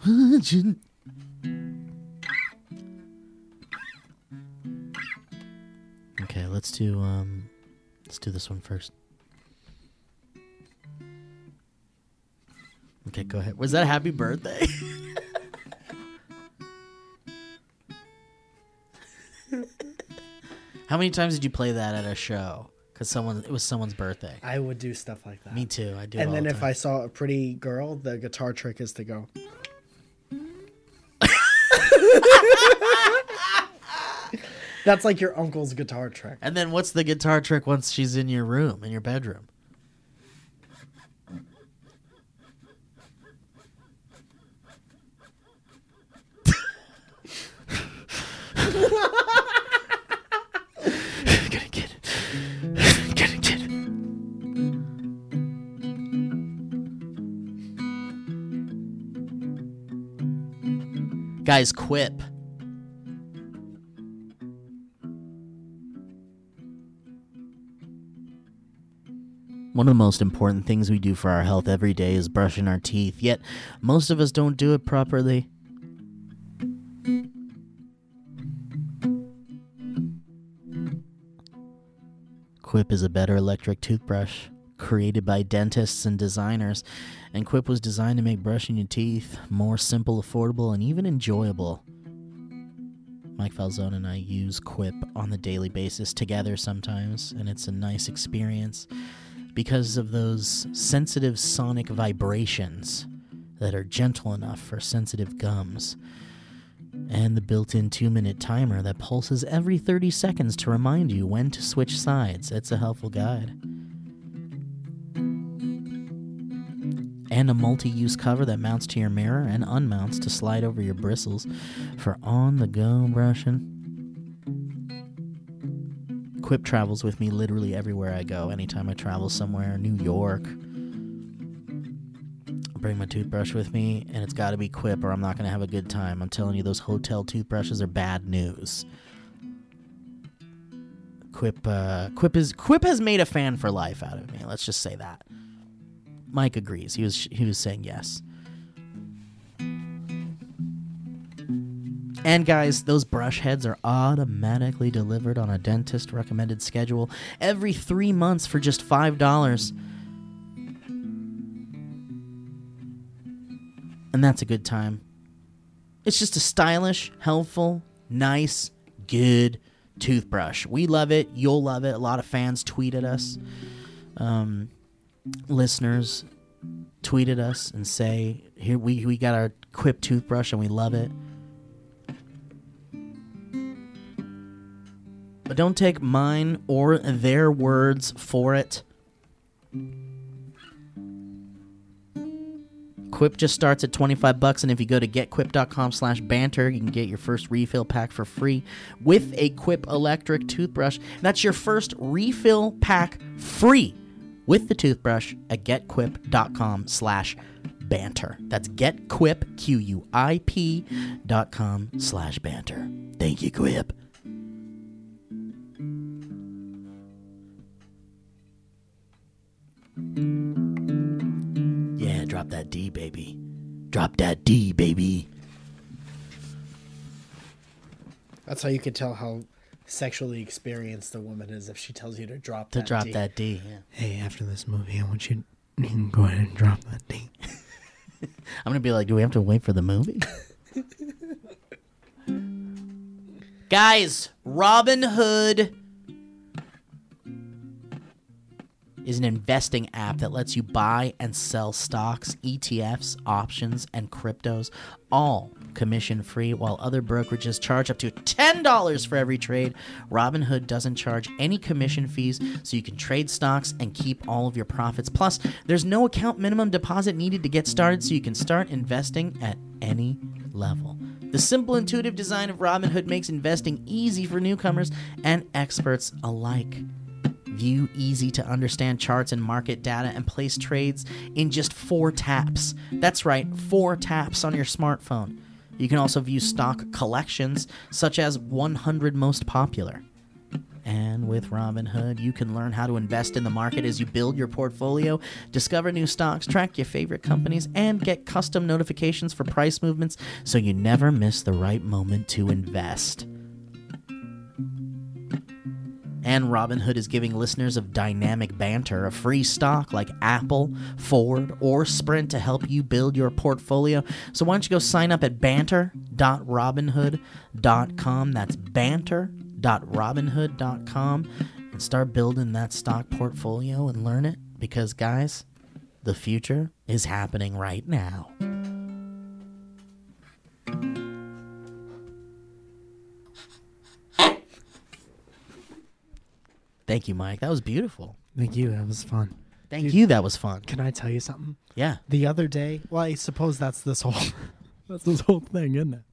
Okay, let's do um let's do this one first. Okay, go ahead. Was that a happy birthday? How many times did you play that at a show? Because someone it was someone's birthday. I would do stuff like that. Me too. I do. it And all then the if time. I saw a pretty girl, the guitar trick is to go. That's like your uncle's guitar trick. And then what's the guitar trick once she's in your room, in your bedroom? Gonna get it. Gonna get it. Guys, Quip. One of the most important things we do for our health every day is brushing our teeth, yet most of us don't do it properly. Quip is a better electric toothbrush. created by dentists and designers, and Quip was designed to make brushing your teeth more simple, affordable, and even enjoyable. Mike Falzone and I use Quip on the daily basis together sometimes, and it's a nice experience because of those sensitive sonic vibrations that are gentle enough for sensitive gums, and the built-in two-minute timer that pulses every thirty seconds to remind you when to switch sides. It's a helpful guide. And a multi-use cover that mounts to your mirror and unmounts to slide over your bristles for on-the-go brushing. Quip travels with me literally everywhere I go. Anytime I travel somewhere, New York, I bring my toothbrush with me, and it's got to be Quip or I'm not going to have a good time. I'm telling you, those hotel toothbrushes are bad news. Quip, uh, Quip is Quip has made a fan for life out of me. Let's just say that. Mike agrees. He was he was saying yes. And guys, those brush heads are automatically delivered on a dentist recommended schedule every three months for just five dollars. And that's a good time. It's just a stylish, helpful, nice, good toothbrush. We love it. You'll love it. A lot of fans tweeted us. Um... Listeners tweeted us and say, here we, we got our Quip toothbrush and we love it. But don't take mine or their words for it. Quip just starts at twenty-five bucks, and if you go to getquip.com slash banter, you can get your first refill pack for free with a Quip electric toothbrush. That's your first refill pack free with the toothbrush at getquip.com slash banter. That's getquip, Q U I P dot com slash banter. Thank you, Quip. Yeah, drop that D, baby. Drop that D, baby. That's how you can tell how sexually experienced the woman is if she tells you to drop To that drop D. that D, yeah. Hey, after this movie, I want you to go ahead and drop that D. I'm going to be like, do we have to wait for the movie? Guys, Robinhood is an investing app that lets you buy and sell stocks, E T Fs, options, and cryptos, all commission-free, while other brokerages charge up to ten dollars for every trade. Robinhood doesn't charge any commission fees, so you can trade stocks and keep all of your profits. Plus, there's no account minimum deposit needed to get started, so you can start investing at any level. The simple, intuitive design of Robinhood makes investing easy for newcomers and experts alike. View easy-to-understand charts and market data and place trades in just four taps. That's right, four taps on your smartphone. You can also view stock collections, such as one hundred most popular. And with Robinhood, you can learn how to invest in the market as you build your portfolio, discover new stocks, track your favorite companies, and get custom notifications for price movements so you never miss the right moment to invest. And Robinhood is giving listeners of Dynamic Banter a free stock like Apple, Ford, or Sprint to help you build your portfolio. So why don't you go sign up at banter dot robinhood dot com. That's banter dot robinhood dot com and start building that stock portfolio and learn it. Because, guys, the future is happening right now. Thank you, Mike. That was beautiful. Thank you. That was fun. Thank Dude, you. That was fun. Can I tell you something? Yeah. The other day, well, I suppose that's this whole, that's this whole thing, isn't it?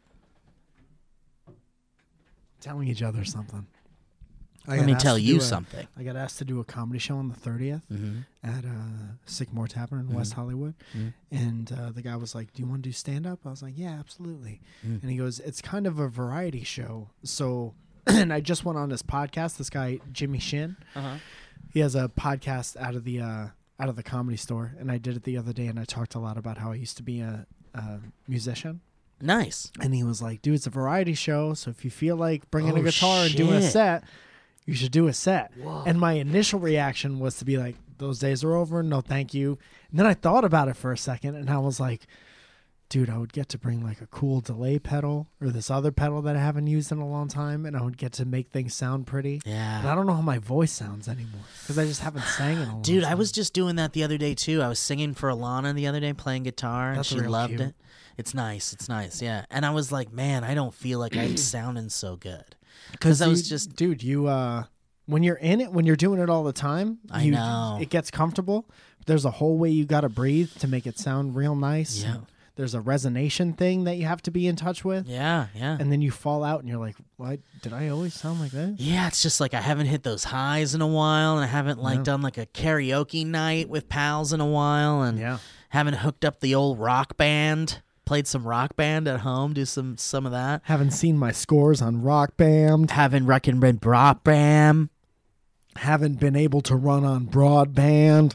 Telling each other something. I Let me got asked tell to you do a- something. I got asked to do a comedy show on the thirtieth Mm-hmm. at uh, Sycamore Tavern in West Hollywood. Mhm. And uh, the guy was like, do you want to do stand-up? I was like, yeah, absolutely. Mm. And he goes, it's kind of a variety show. So, and I just went on his podcast, this guy, Jimmy Shin. Uh-huh. He has a podcast out of the uh, out of the Comedy Store, and I did it the other day, and I talked a lot about how I used to be a, a musician. Nice. And he was like, dude, it's a variety show, so if you feel like bringing Oh, a guitar and doing a shit. set, you should do a set. Whoa. And my initial reaction was to be like, those days are over. No, thank you. And then I thought about it for a second, and I was like, dude, I would get to bring like a cool delay pedal or this other pedal that I haven't used in a long time, and I would get to make things sound pretty. Yeah. But I don't know how my voice sounds anymore because I just haven't sang in a long Dude, time. I was just doing that the other day too. I was singing for Alana the other day, playing guitar, and That's she real loved cute. it. It's nice. It's nice. Yeah. And I was like, man, I don't feel like I'm sounding so good. Because I was you- just, dude, you uh, when you're in it, when you're doing it all the time, I you, know. it gets comfortable. There's a whole way you got to breathe to make it sound real nice. Yeah. And there's a resonation thing that you have to be in touch with. yeah, yeah. And then you fall out and you're like, "Why did I always sound like this?" Yeah, it's just like I haven't hit those highs in a while, and I haven't like Yeah. done like a karaoke night with pals in a while, and Yeah. haven't hooked up the old rock band, played some rock band at home, do some some of that. Haven't seen my scores on Rock Band. Haven't recommended rock band. Haven't been able to run on broadband.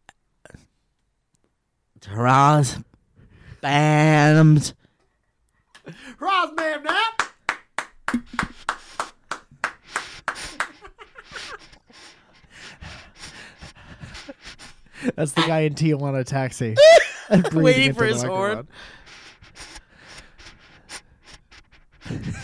Ross band. Rosman, now. That's the guy in Tijuana Taxi. Breathing Waiting into for the his horn. microphone.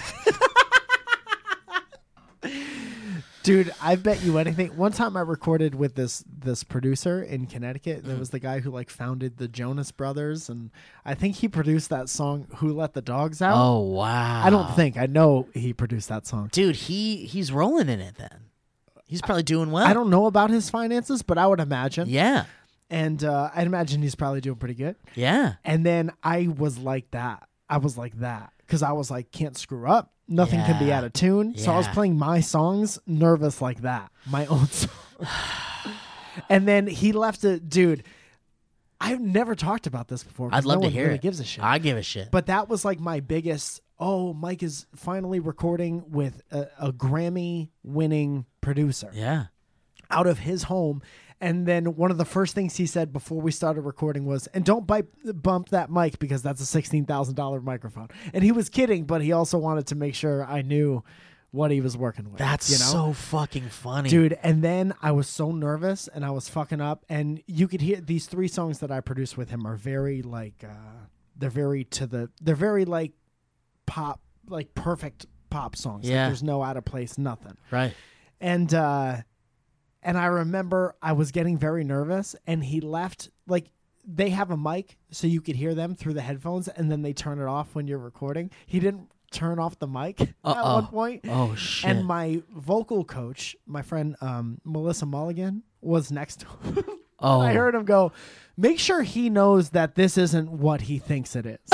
Dude, I bet you anything. One time I recorded with this this producer in Connecticut. There was the guy who like founded the Jonas Brothers, and I think he produced that song "Who Let the Dogs Out." Oh wow! I don't think I know he produced that song. dude. He he's rolling in it. Then he's probably doing well. I don't know about his finances, but I would imagine. Yeah, And uh, I'd imagine he's probably doing pretty good. yeah. And then I was like that. I was like that because I was like, can't screw up. Nothing can be Yeah. out of tune. So I was Yeah. playing my songs nervous like that, my own songs. And then he left it, dude. I've never talked about this before. 'cause I'd love no to one hear really it. gives a shit. I give a shit. But that was like my biggest. Oh, Mike is finally recording with a, a Grammy-winning producer yeah. out of his home. And then one of the first things he said before we started recording was, and don't bite, bump that mic because that's a sixteen thousand dollars microphone. And he was kidding, but he also wanted to make sure I knew what he was working with. That's you know? so fucking funny, Dude, and then I was so nervous and I was fucking up. And you could hear these three songs that I produced with him are very like, uh, they're very to the, they're very like pop, like perfect pop songs. Like, Yeah. there's no out of place, nothing. Right? And, uh, and I remember I was getting very nervous, and he left. Like, they have a mic so you could hear them through the headphones, and then they turn it off when you're recording. He didn't turn off the mic at Uh-oh. one point. Oh shit! And my vocal coach, my friend um, Melissa Mulligan, was next to him. oh, I heard him go, make sure he knows that this isn't what he thinks it is.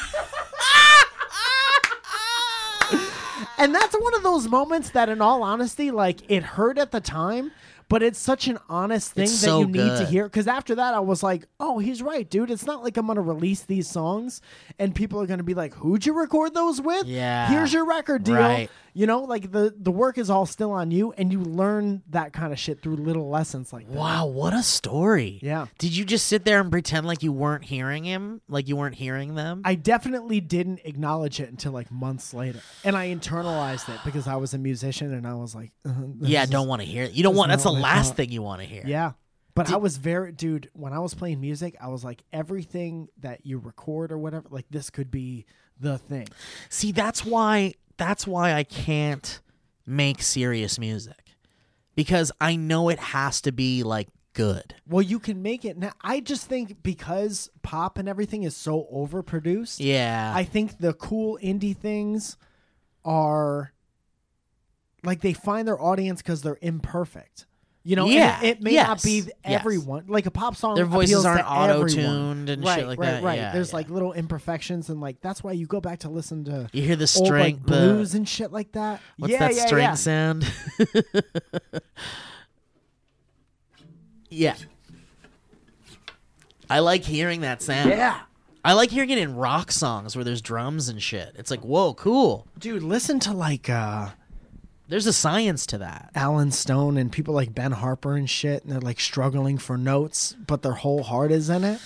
And that's one of those moments that, in all honesty, like, it hurt at the time, but it's such an honest thing It's that so you need to good. hear. Because after that, I was like, oh, he's right, dude. It's not like I'm going to release these songs and people are going to be like, who'd you record those with? Yeah. Here's your record deal. Right. You know, like, the, the work is all still on you, and you learn that kind of shit through little lessons like that. Wow, what a story! Yeah. Did you just sit there and pretend like you weren't hearing him, like you weren't hearing them? I definitely didn't acknowledge it until like months later, and I internalized it because I was a musician and I was like, uh, this yeah, is- don't want to hear it. You don't this want. is That's the not what I last thought. thing you want to hear. Yeah, but I Did- was very, dude. When I was playing music, I was like, everything that you record or whatever, like this could be the thing. See, that's why. That's why I can't make serious music, because I know it has to be like good. Well, you can make it now. I just think because pop and everything is so overproduced, Yeah. I think the cool indie things are like they find their audience because they're imperfect. You know, and Yeah, it, it may yes, not be yes. everyone. Like a pop song, Their voices appeals aren't to everyone. auto-tuned and shit right, like right, that. Right, Yeah, There's yeah. like little imperfections, and like that's why you go back to listen to You hear the old string, like the- blues and shit like that. What's yeah, that yeah, string yeah. sound? Yeah. I like hearing that sound. Yeah, I like hearing it in rock songs where there's drums and shit. It's like, whoa, cool. dude. Listen to like uh, There's a science to that. Alan Stone and people like Ben Harper and shit, and they're like struggling for notes, but their whole heart is in it.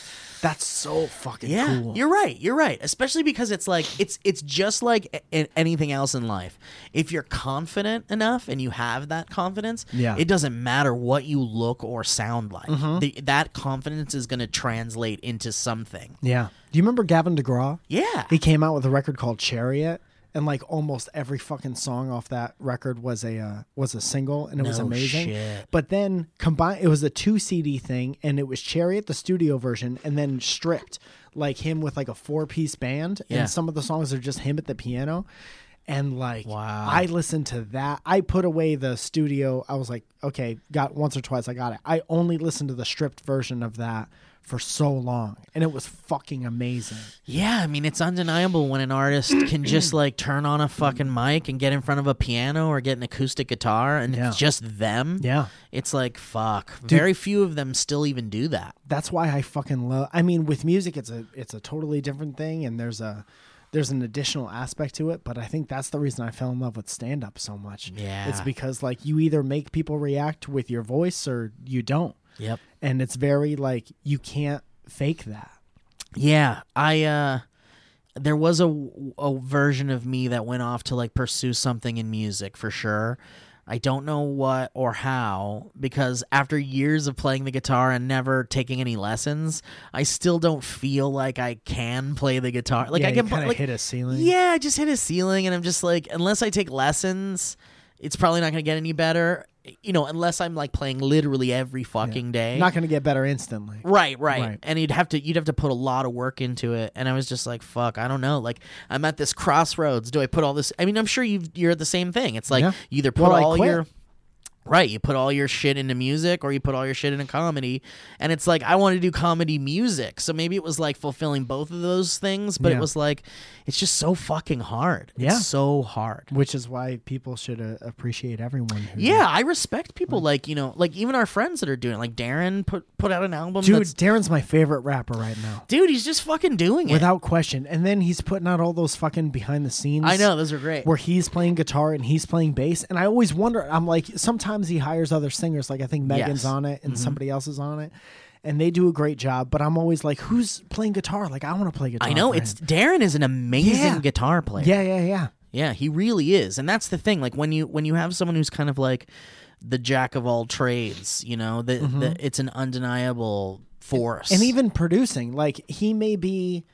That's so fucking Yeah, cool. you're right. You're right. Especially because it's like it's it's just like a- a- anything else in life. If you're confident enough and you have that confidence, Yeah. it doesn't matter what you look or sound like. Mm-hmm. The, that confidence is going to translate into something. Yeah. Do you remember Gavin DeGraw? Yeah. He came out with a record called Chariot, and like almost every fucking song off that record was a uh, was a single, and it was No amazing. shit. But then combine, it was a two C D thing, and it was Chariot, the studio version, and then stripped, like him with like a four piece band, Yeah. and some of the songs are just him at the piano. And like, Wow. I listened to that. I put away the studio. I was like, okay, got once or twice. I got it. I only listened to the stripped version of that for so long, and it was fucking amazing. Yeah, I mean, it's undeniable when an artist can just like turn on a fucking mic and get in front of a piano or get an acoustic guitar and Yeah. it's just them. Yeah. It's like, fuck. Very few of them still even do that. That's why I fucking love. I mean, with music, it's a it's a totally different thing, and there's a there's an additional aspect to it. But I think that's the reason I fell in love with stand up so much. Yeah. It's because like you either make people react with your voice or you don't, Yep. and it's very like you can't fake that. Yeah, I uh there was a, a version of me that went off to like pursue something in music for sure. I don't know what or how, because after years of playing the guitar and never taking any lessons, I still don't feel like I can play the guitar. Like yeah, I you can kind of like, hit a ceiling. yeah, I just hit a ceiling, and I'm just like, unless I take lessons, it's probably not going to get any better. You know, unless I'm like playing literally every fucking day. Not going to get better instantly. Right, right, Right. And you'd have to you'd have to put a lot of work into it. And I was just like, fuck, I don't know. Like I'm at this crossroads. Do I put all this? I mean, I'm sure you you're at the same thing. It's like Yeah. you either put Well, I all quit. your right, you put all your shit into music, or you put all your shit into comedy. And it's like I want to do comedy music, so maybe it was like fulfilling both of those things. But Yeah. it was like it's just so fucking hard. Yeah. It's so hard. Which is why people should uh, appreciate everyone. Who Yeah, I respect people like you know, like even our friends that are doing it. Like Darren put put out an album. Dude, that's, Darren's my favorite rapper right now. dude, he's just fucking doing it. Without question. And then he's putting out all those fucking behind the scenes. I know, those are great. Where he's playing guitar and he's playing bass. And I always wonder, I'm like, sometimes he hires other singers, like I think Megan's Yes. on it and somebody else is on it. And they do a great job, but I'm always like, who's playing guitar? Like, I want to play guitar. I know, for it's him. Darren is an amazing Yeah. guitar player. Yeah, yeah, yeah. Yeah, he really is. And that's the thing. Like when you when you have someone who's kind of like the jack of all trades, you know, that that it's an undeniable force. And even producing, like, he may be.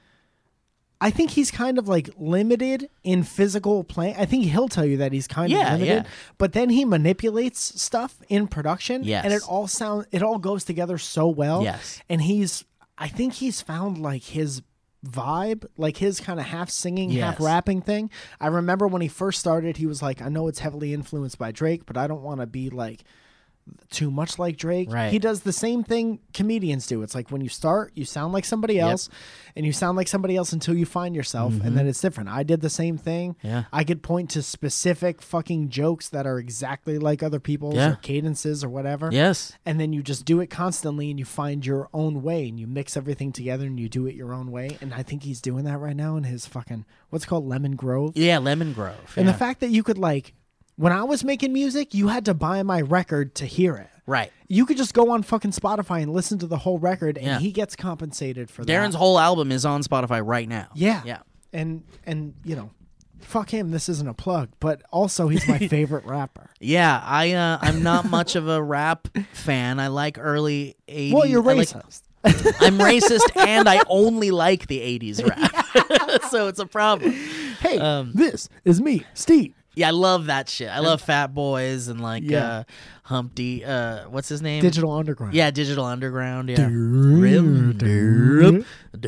I think he's kind of like limited in physical playing. I think he'll tell you that he's kind Yeah, of limited, yeah. but then he manipulates stuff in production, Yes. and it all sound it all goes together so well. Yes. And he's, I think he's found like his vibe, like his kind of half singing, half Yes. rapping thing. I remember when he first started, he was like, I know it's heavily influenced by Drake, but I don't want to be like too much like Drake. Right. He does the same thing comedians do. It's like when you start, you sound like somebody else, and you sound like somebody else until you find yourself, and then it's different. I did the same thing. Yeah. I could point to specific fucking jokes that are exactly like other people's Yeah. or cadences or whatever. yes. And then you just do it constantly, and you find your own way, and you mix everything together, and you do it your own way. And I think he's doing that right now in his fucking what's it called Lemon Grove. Yeah, Lemon Grove. And yeah. the fact that you could like, when I was making music, you had to buy my record to hear it. Right. You could just go on fucking Spotify and listen to the whole record, and Yeah. he gets compensated for that. Darren's whole album is on Spotify right now. Yeah. Yeah. And and you know, fuck him. This isn't a plug, but also he's my favorite rapper. Yeah, I uh, I'm not much of a rap fan. I like early eighties. Well, you're I like- racist. I'm racist and I only like the eighties rap. So it's a problem. Hey, Um, this is me, Steve. Yeah, I love that shit. I love Fat Boys and like Yeah. uh, Humpty. Uh, what's his name? Digital Underground. Yeah, Digital Underground. Yeah. Rim, Rim,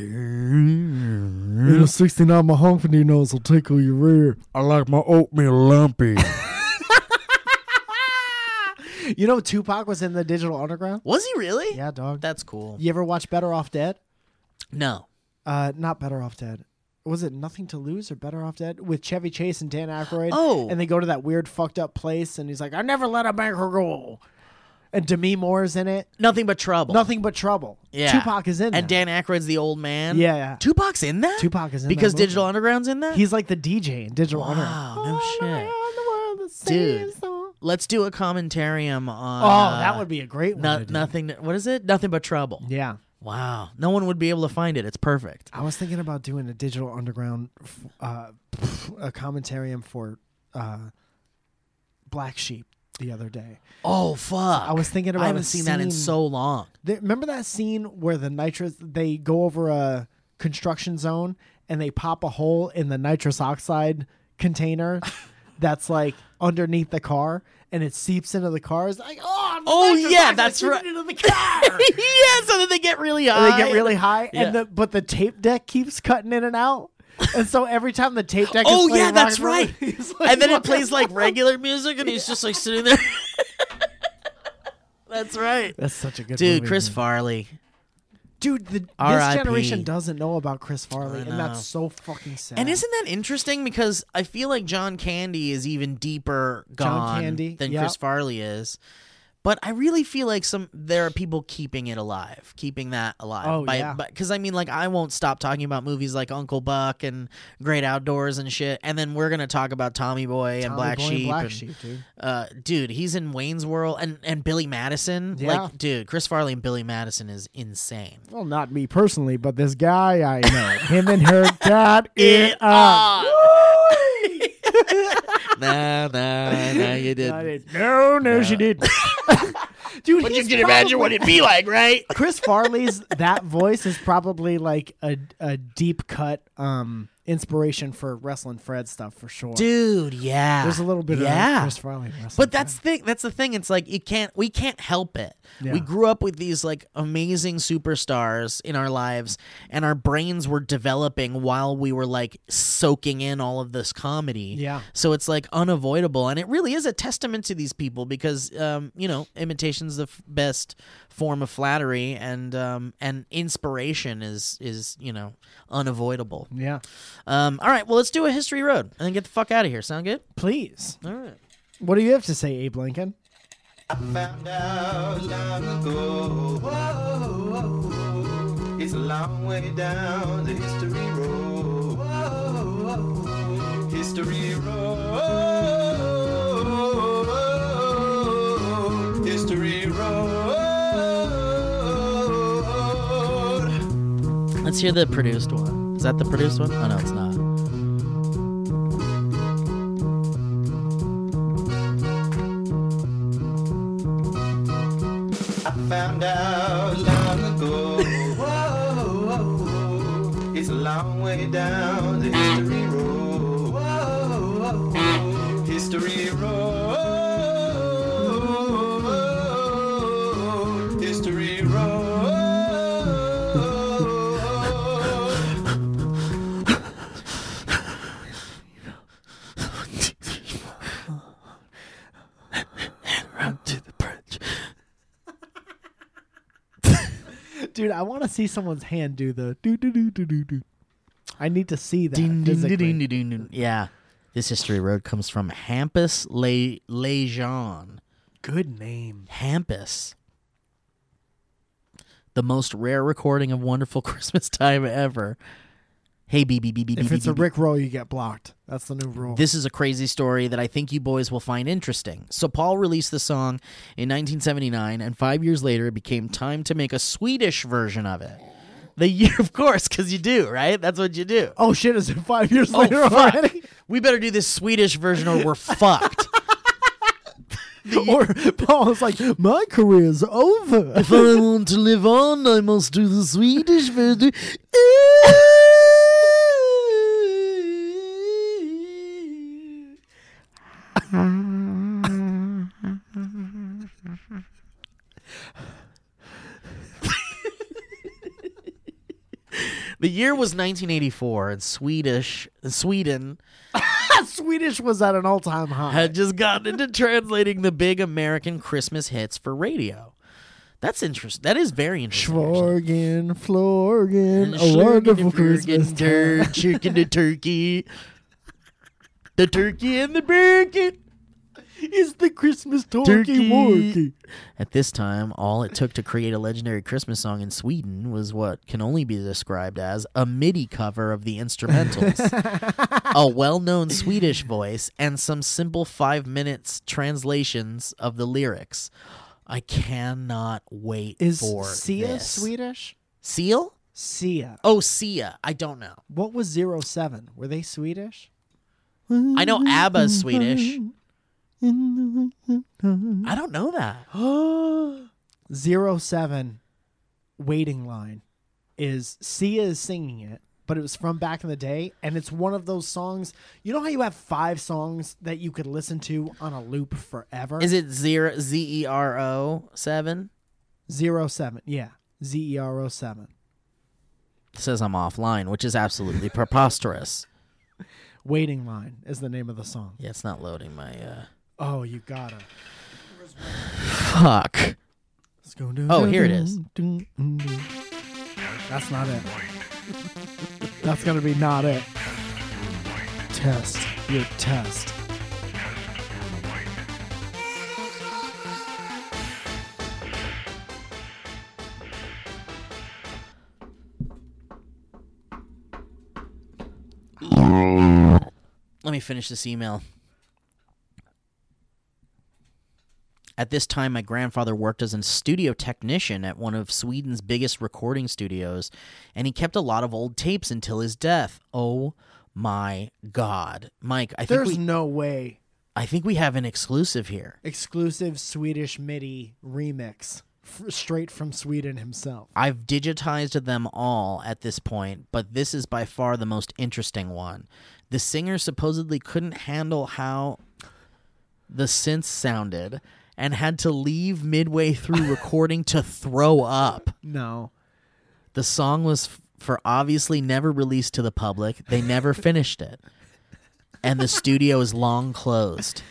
In a sixty-nine, my honky nose will tickle your rear. I like my oatmeal lumpy. You know, Tupac was in the Digital Underground. Was he really? Yeah, dog. That's cool. You ever watch Better Off Dead? No. Uh, not Better Off Dead. Was it Nothing to Lose or Better Off Dead with Chevy Chase and Dan Aykroyd? Oh. And they go to that weird fucked up place, and he's like, "I never let a banker go." And Demi Moore's in it. Nothing but trouble. Nothing but trouble. Yeah. Tupac is in And there. Dan Aykroyd's the old man. Yeah, yeah. Tupac's in that? Tupac is in Because that movie. Digital Underground's in that? He's like the D J in Digital Wow, Underground. no All shit. around the world, the Dude. same song. Let's do a commentarium on. Oh, uh, that would be a great one. no- to do. nothing. What is it? Nothing but trouble. Yeah. Wow. No one would be able to find it. It's perfect. I was thinking about doing a digital underground uh, a commentarium for uh, Black Sheep the other day. Oh, fuck. I was thinking about I haven't a seen that in scene- so long. There, remember that scene where the nitrous they go over a construction zone and they pop a hole in the nitrous oxide container that's like underneath the car and it seeps into the car. It's like, oh, the Oh, nitrous yeah, oxide that's seeping right. into the car. Yeah, so that they get really high. And they get really high, Yeah. and the but the tape deck keeps cutting in and out. And so every time the tape deck, Oh, is playing yeah, that's rock and roll, right. he's like, And then it "What?" plays like regular music, and he's just like sitting there. That's right. That's such a good Dude, movie, Chris man. Farley. Dude, the, this R I P generation doesn't know about Chris Farley, I and know. that's so fucking sad. And isn't that interesting? Because I feel like John Candy is even deeper John gone Candy, than yep. Chris Farley is. But I really feel like some there are people keeping it alive, keeping that alive. Oh, by, yeah. Because, I mean, like, I won't stop talking about movies like Uncle Buck and Great Outdoors and shit. And then we're going to talk about Tommy Boy and Tommy Black Boy and Sheep. Black and, Sheep, dude. Uh, dude, he's in Wayne's World. And, and Billy Madison. Yeah. Like, dude, Chris Farley and Billy Madison is insane. Well, not me personally, but this guy I know. Him and her got it It on. Nah, nah, nah, you didn't. No, no, she didn't. Dude, But you he's can imagine probably- what it'd be like, right? Chris Farley's that voice is probably like a a deep cut um inspiration for Wrestling Fred stuff for sure. Dude, yeah. There's a little bit yeah. of Chris Farley. in Wrestling But that's Fred. the that's the thing. It's like you can't we can't help it. Yeah. We grew up with these like amazing superstars in our lives, and our brains were developing while we were like soaking in all of this comedy. Yeah. So it's like unavoidable, and it really is a testament to these people because um, you know, imitation's the f- best form of flattery, and um, and inspiration is is you know unavoidable. Yeah. Um, all right, well, let's do a history road and then get the fuck out of here. Sound good? Please. All right. What do you have to say, Abe Lincoln? I found out long ago. Whoa, it's a long way down the history road. Whoa, history road. History road. Let's hear the produced one. Is that the produced one? Oh, no, it's not. I found out long ago. Whoa, it's a long way down the history road. Whoa, history road. History road. Run to the bridge. Dude, I want to see someone's hand do the do do do do do do. I need to see that. Ding, ding, physically. ding, ding, ding, ding. Yeah. This history road comes from Hampus Le Lejean. Good name. Hampus. The most rare recording of Wonderful Christmas Time ever. Hey, B B B B B. If it's a Rick roll, you get blocked. That's the new rule. This is a crazy story that I think you boys will find interesting. So Paul released the song in nineteen seventy-nine, and five years later, it became time to make a Swedish version of it. The year, of course, because you do, right? That's what you do. Oh shit! Is it five years Oh, later fuck. already? We better do this Swedish version or we're fucked. Or Paul's like, my career's over. If I want to live on, I must do the Swedish version. The year was nineteen eighty-four, and Swedish Sweden Swedish was at an all-time high. had just gotten into translating the big American Christmas hits for radio. That's interesting. That is very interesting. actually. Schwargen, Florgen, a Schlurgen, wonderful Flurgen, Christmas tur- time. chicken to turkey. The turkey and the bacon. Is the Christmas turkey, Turkey. worky? At this time, all it took to create a legendary Christmas song in Sweden was what can only be described as a MIDI cover of the instrumentals, a well-known Swedish voice, and some simple five minutes translations of the lyrics. I cannot wait Is for Sia this. Swedish? Seal? Sia. Oh, Sia. I don't know. What was zero seven? Were they Swedish? I know ABBA's Swedish. I don't know that. Zero seven Waiting Line is Sia is singing it, but it was from back in the day, and it's one of those songs. You know how you have five songs that you could listen to on a loop forever? Is it zero Z E R O seven? Zero seven, yeah. Z E R O seven. It says I'm offline, which is absolutely preposterous. Waiting Line is the name of the song. Yeah, it's not loading my uh Oh, you gotta. Fuck. Let's go. Oh, here it is. That's not it. That's gonna be not it. Test your test. Let me finish this email. At this time, my grandfather worked as a studio technician at one of Sweden's biggest recording studios, and he kept a lot of old tapes until his death. Oh my God. Mike, I think There's we no way. I think we have an exclusive here. Exclusive Swedish MIDI remix f- straight from Sweden himself. I've digitized them all at this point, but this is by far the most interesting one. The singer supposedly couldn't handle how the synths sounded and had to leave midway through recording to throw up. No. The song was f- for obviously never released to the public. They never finished it. And the studio is long closed.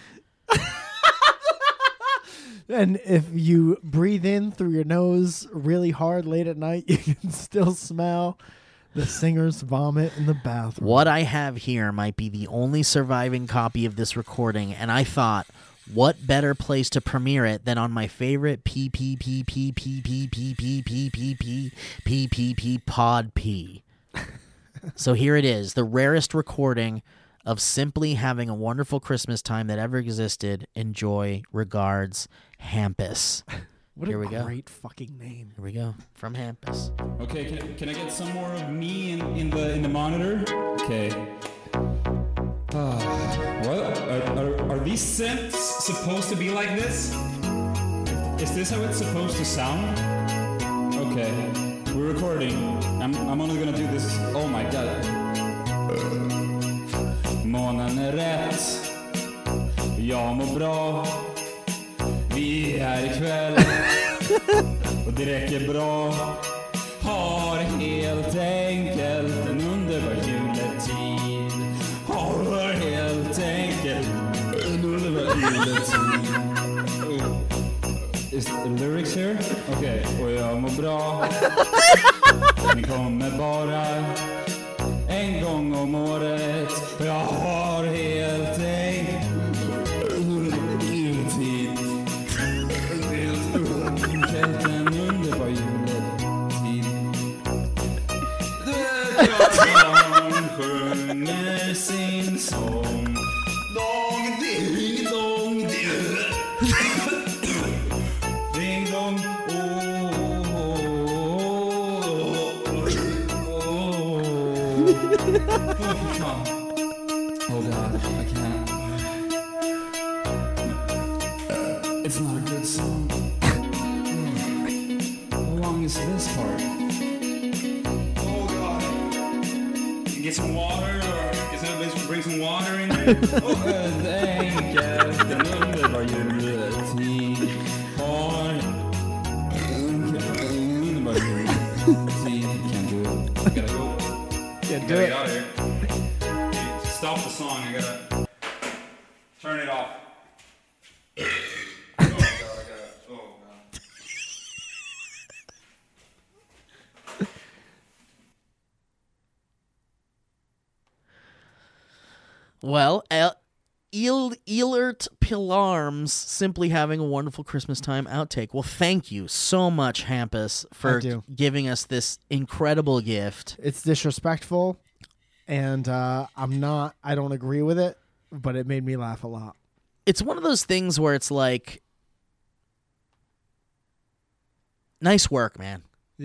And if you breathe in through your nose really hard late at night, you can still smell the singer's vomit in the bathroom. What I have here might be the only surviving copy of this recording, and I thought, what better place to premiere it than on my favorite P P P P P P P P P P P P P P Pod P. So here it is, the rarest recording of simply having a wonderful Christmas time that ever existed. Enjoy. Regards, Hampus. What Here a we go. great fucking name. Here we go. From Hampus. Okay, can, can I get some more of me in, in the in the monitor? Okay. Uh, what? Are, are, are these synths supposed to be like this? Is this how it's supposed to sound? Okay, we're recording. I'm, I'm only gonna do this. Oh my god. Månen är rätt. Jag mår bra. Vi är här ikväll. Och det räcker bra. Har helt enkelt en underbar juletid. Har helt enkelt en underbar juletid. Oh. Is the lyrics here? Okej, okay. Och jag mår bra. Ni kommer bara en gång om året. Jag har helt enkelt en underbar juletid. Helt en underbar juletid. Barn sjunger sin sång. Dong, ding, dong, ding. Ding, dong, oh, oh, fan. Oh god, I can't. It's not a good song. How long is this part? Oh god. Get some water, or is that bring some water in there? Oh, thank you. Den underbar juletid. Har underbar juletid. Can't do it. I gotta go. Yeah, do Gotta it. get out of here. Stop the song. I gotta turn it off. Oh god, I gotta. Oh god. Well, El- Il- Elert Pilarm's Simply Having a Wonderful Christmas Time outtake. Well, thank you so much, Hampus, for I do. giving us this incredible gift. It's disrespectful, and uh, I'm not, I don't agree with it, but it made me laugh a lot. It's one of those things where it's like, nice work, man. Yeah.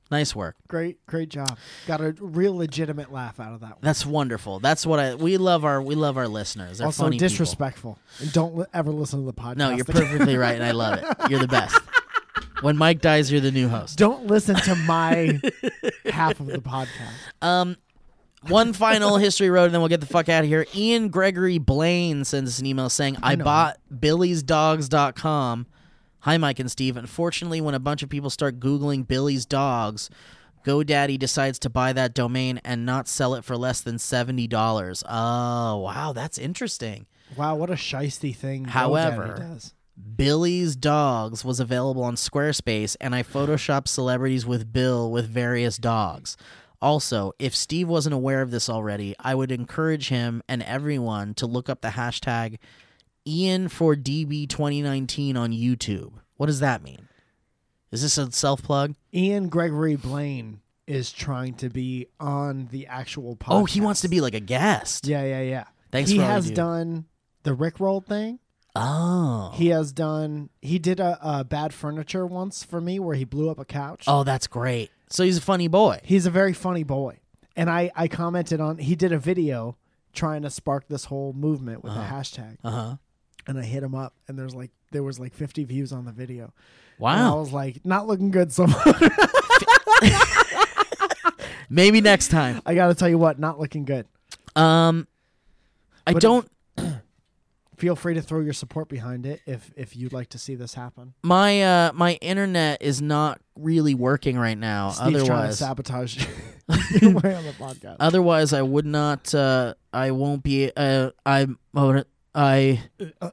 Nice work. Great, great job. Got a real legitimate laugh out of that one. That's wonderful. That's what I we love our we love our listeners. They're Also funny people. disrespectful. And don't li- ever listen to the podcast. No, you're again. perfectly right, and I love it. You're the best. When Mike dies, you're the new host. Don't listen to my half of the podcast. Um, one final history road, and then we'll get the fuck out of here. Ian Gregory Blaine sends us an email saying, I, I know. bought billies dogs dot com. Hi, Mike and Steve. Unfortunately, when a bunch of people start Googling Billy's Dogs, GoDaddy decides to buy that domain and not sell it for less than seventy dollars. Oh, wow, that's interesting. Wow, what a shiesty thing However, GoDaddy does. Billy's Dogs was available on Squarespace, and I photoshopped celebrities with Bill with various dogs. Also, if Steve wasn't aware of this already, I would encourage him and everyone to look up the hashtag Ian for D B twenty nineteen on YouTube. What does that mean? Is this a self-plug? Ian Gregory Blaine is trying to be on the actual podcast. Oh, he wants to be like a guest. Yeah, yeah, yeah. Thanks he for all you has do. done the Rickroll thing. Oh. He has done. He did a, a bad furniture once for me where he blew up a couch. Oh, that's great. So he's a funny boy. He's a very funny boy, and I I commented on. He did a video trying to spark this whole movement with a hashtag, Uh-huh. and I hit him up, and there's like there was like fifty views on the video. And I Wow. was like, not looking good. So much. Maybe next time. I got to tell you what, not looking good. Um, I But don't. Feel free to throw your support behind it if if you'd like to see this happen. My uh my internet is not really working right now. Steve's trying to otherwise, sabotage your way on the podcast. otherwise I would not. Uh, I won't be. Uh, I. Oh, I. Uh,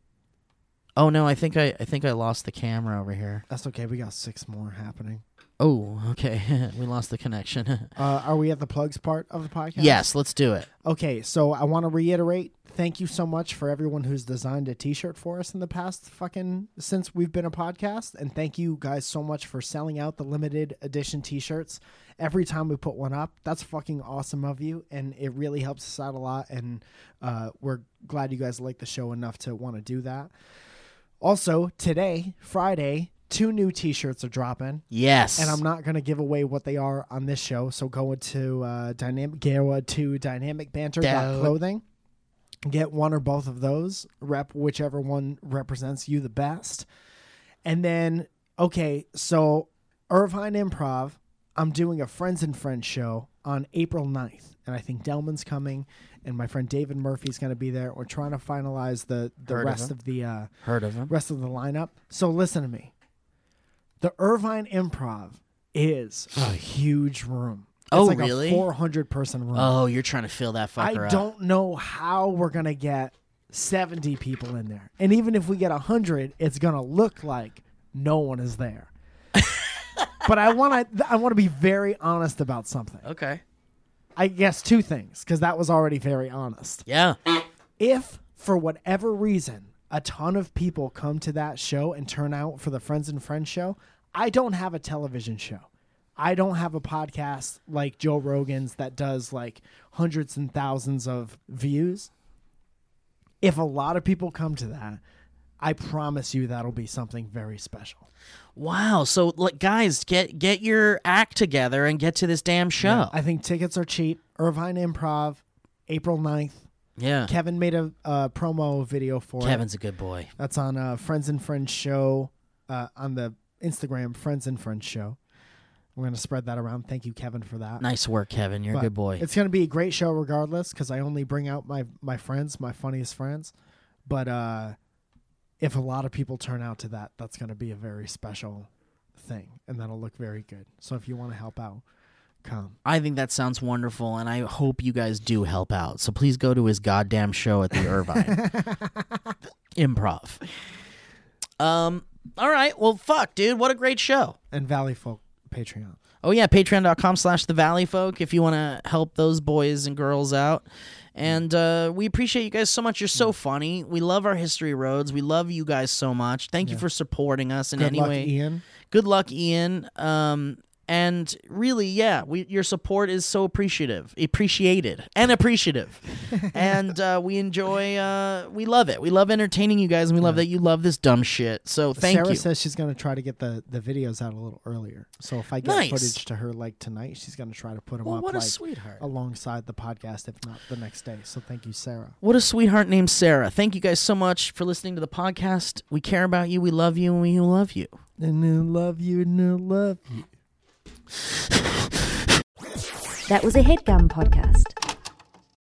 Oh no! I think I. I think I lost the camera over here. That's okay. We got six more happening. Oh, okay. We lost the connection. Uh, are we at the plugs part of the podcast? Yes, let's do it. Okay, so I want to reiterate, thank you so much for everyone who's designed a t-shirt for us in the past fucking since we've been a podcast, and thank you guys so much for selling out the limited edition t-shirts every time we put one up. That's fucking awesome of you, and it really helps us out a lot, and uh, we're glad you guys like the show enough to want to do that. Also, today, Friday, two new t-shirts are dropping. Yes. And I'm not going to give away what they are on this show. So go to uh, dynamic go to dynamic banter dot clothing. Get one or both of those. Rep whichever one represents you the best. And then, okay, so Irvine Improv, I'm doing a Friends and Friends show on April ninth. And I think Delman's coming. And my friend David Murphy's going to be there. We're trying to finalize the, the Heard of rest him. of the uh, Heard of him. rest of the lineup. So listen to me. The Irvine Improv is a huge room. It's Oh, like really? a four hundred person room. Oh, you're trying to fill that fucker I up. don't know how we're going to get seventy people in there. And even if we get one hundred, it's going to look like no one is there. But I want to I want to be very honest about something. Okay. I guess two things, because that was already very honest. Yeah. If, for whatever reason, a ton of people come to that show and turn out for the Friends and Friends show, I don't have a television show. I don't have a podcast like Joe Rogan's that does like hundreds and thousands of views. If a lot of people come to that, I promise you that'll be something very special. Wow. So, like, guys, get get your act together and get to this damn show. I think tickets are cheap. Irvine Improv, April ninth. Yeah. Kevin made a, a promo video for it. Kevin's a good boy. That's on uh, Friends and Friends show uh, on the Instagram Friends and Friends show. We're going to spread that around. Thank you, Kevin, for that. Nice work, Kevin. You're But a good boy. It's going to be a great show regardless because I only bring out my, my friends, my funniest friends. But uh, if a lot of people turn out to that, that's going to be a very special thing, and that'll look very good. So if you want to help out, come. I think that sounds wonderful, and I hope you guys do help out. So please go to his goddamn show at the Irvine Improv. Um. All right. Well, fuck, dude. What a great show. And Valley Folk Patreon. Oh, yeah. Patreon.com slash the Valley Folk if you want to help those boys and girls out. And uh, we appreciate you guys so much. You're so funny. We love our history roads. We love you guys so much. Thank you for supporting us in Good any luck, way. Ian. Good luck, Ian. Um, And really, yeah, we your support is so appreciative, appreciated, and appreciative. And uh, we enjoy, uh, we love it. We love entertaining you guys, and we love that you love this dumb shit. So thank Sarah you. says she's going to try to get the, the videos out a little earlier. So if I get Nice. footage to her like tonight, she's going to try to put them Well, up what a like sweetheart. alongside the podcast, if not the next day. So thank you, Sarah. What a sweetheart named Sarah. Thank you guys so much for listening to the podcast. We care about you. We love you, and we love you. And I love you, and I love you. That was a HeadGum podcast.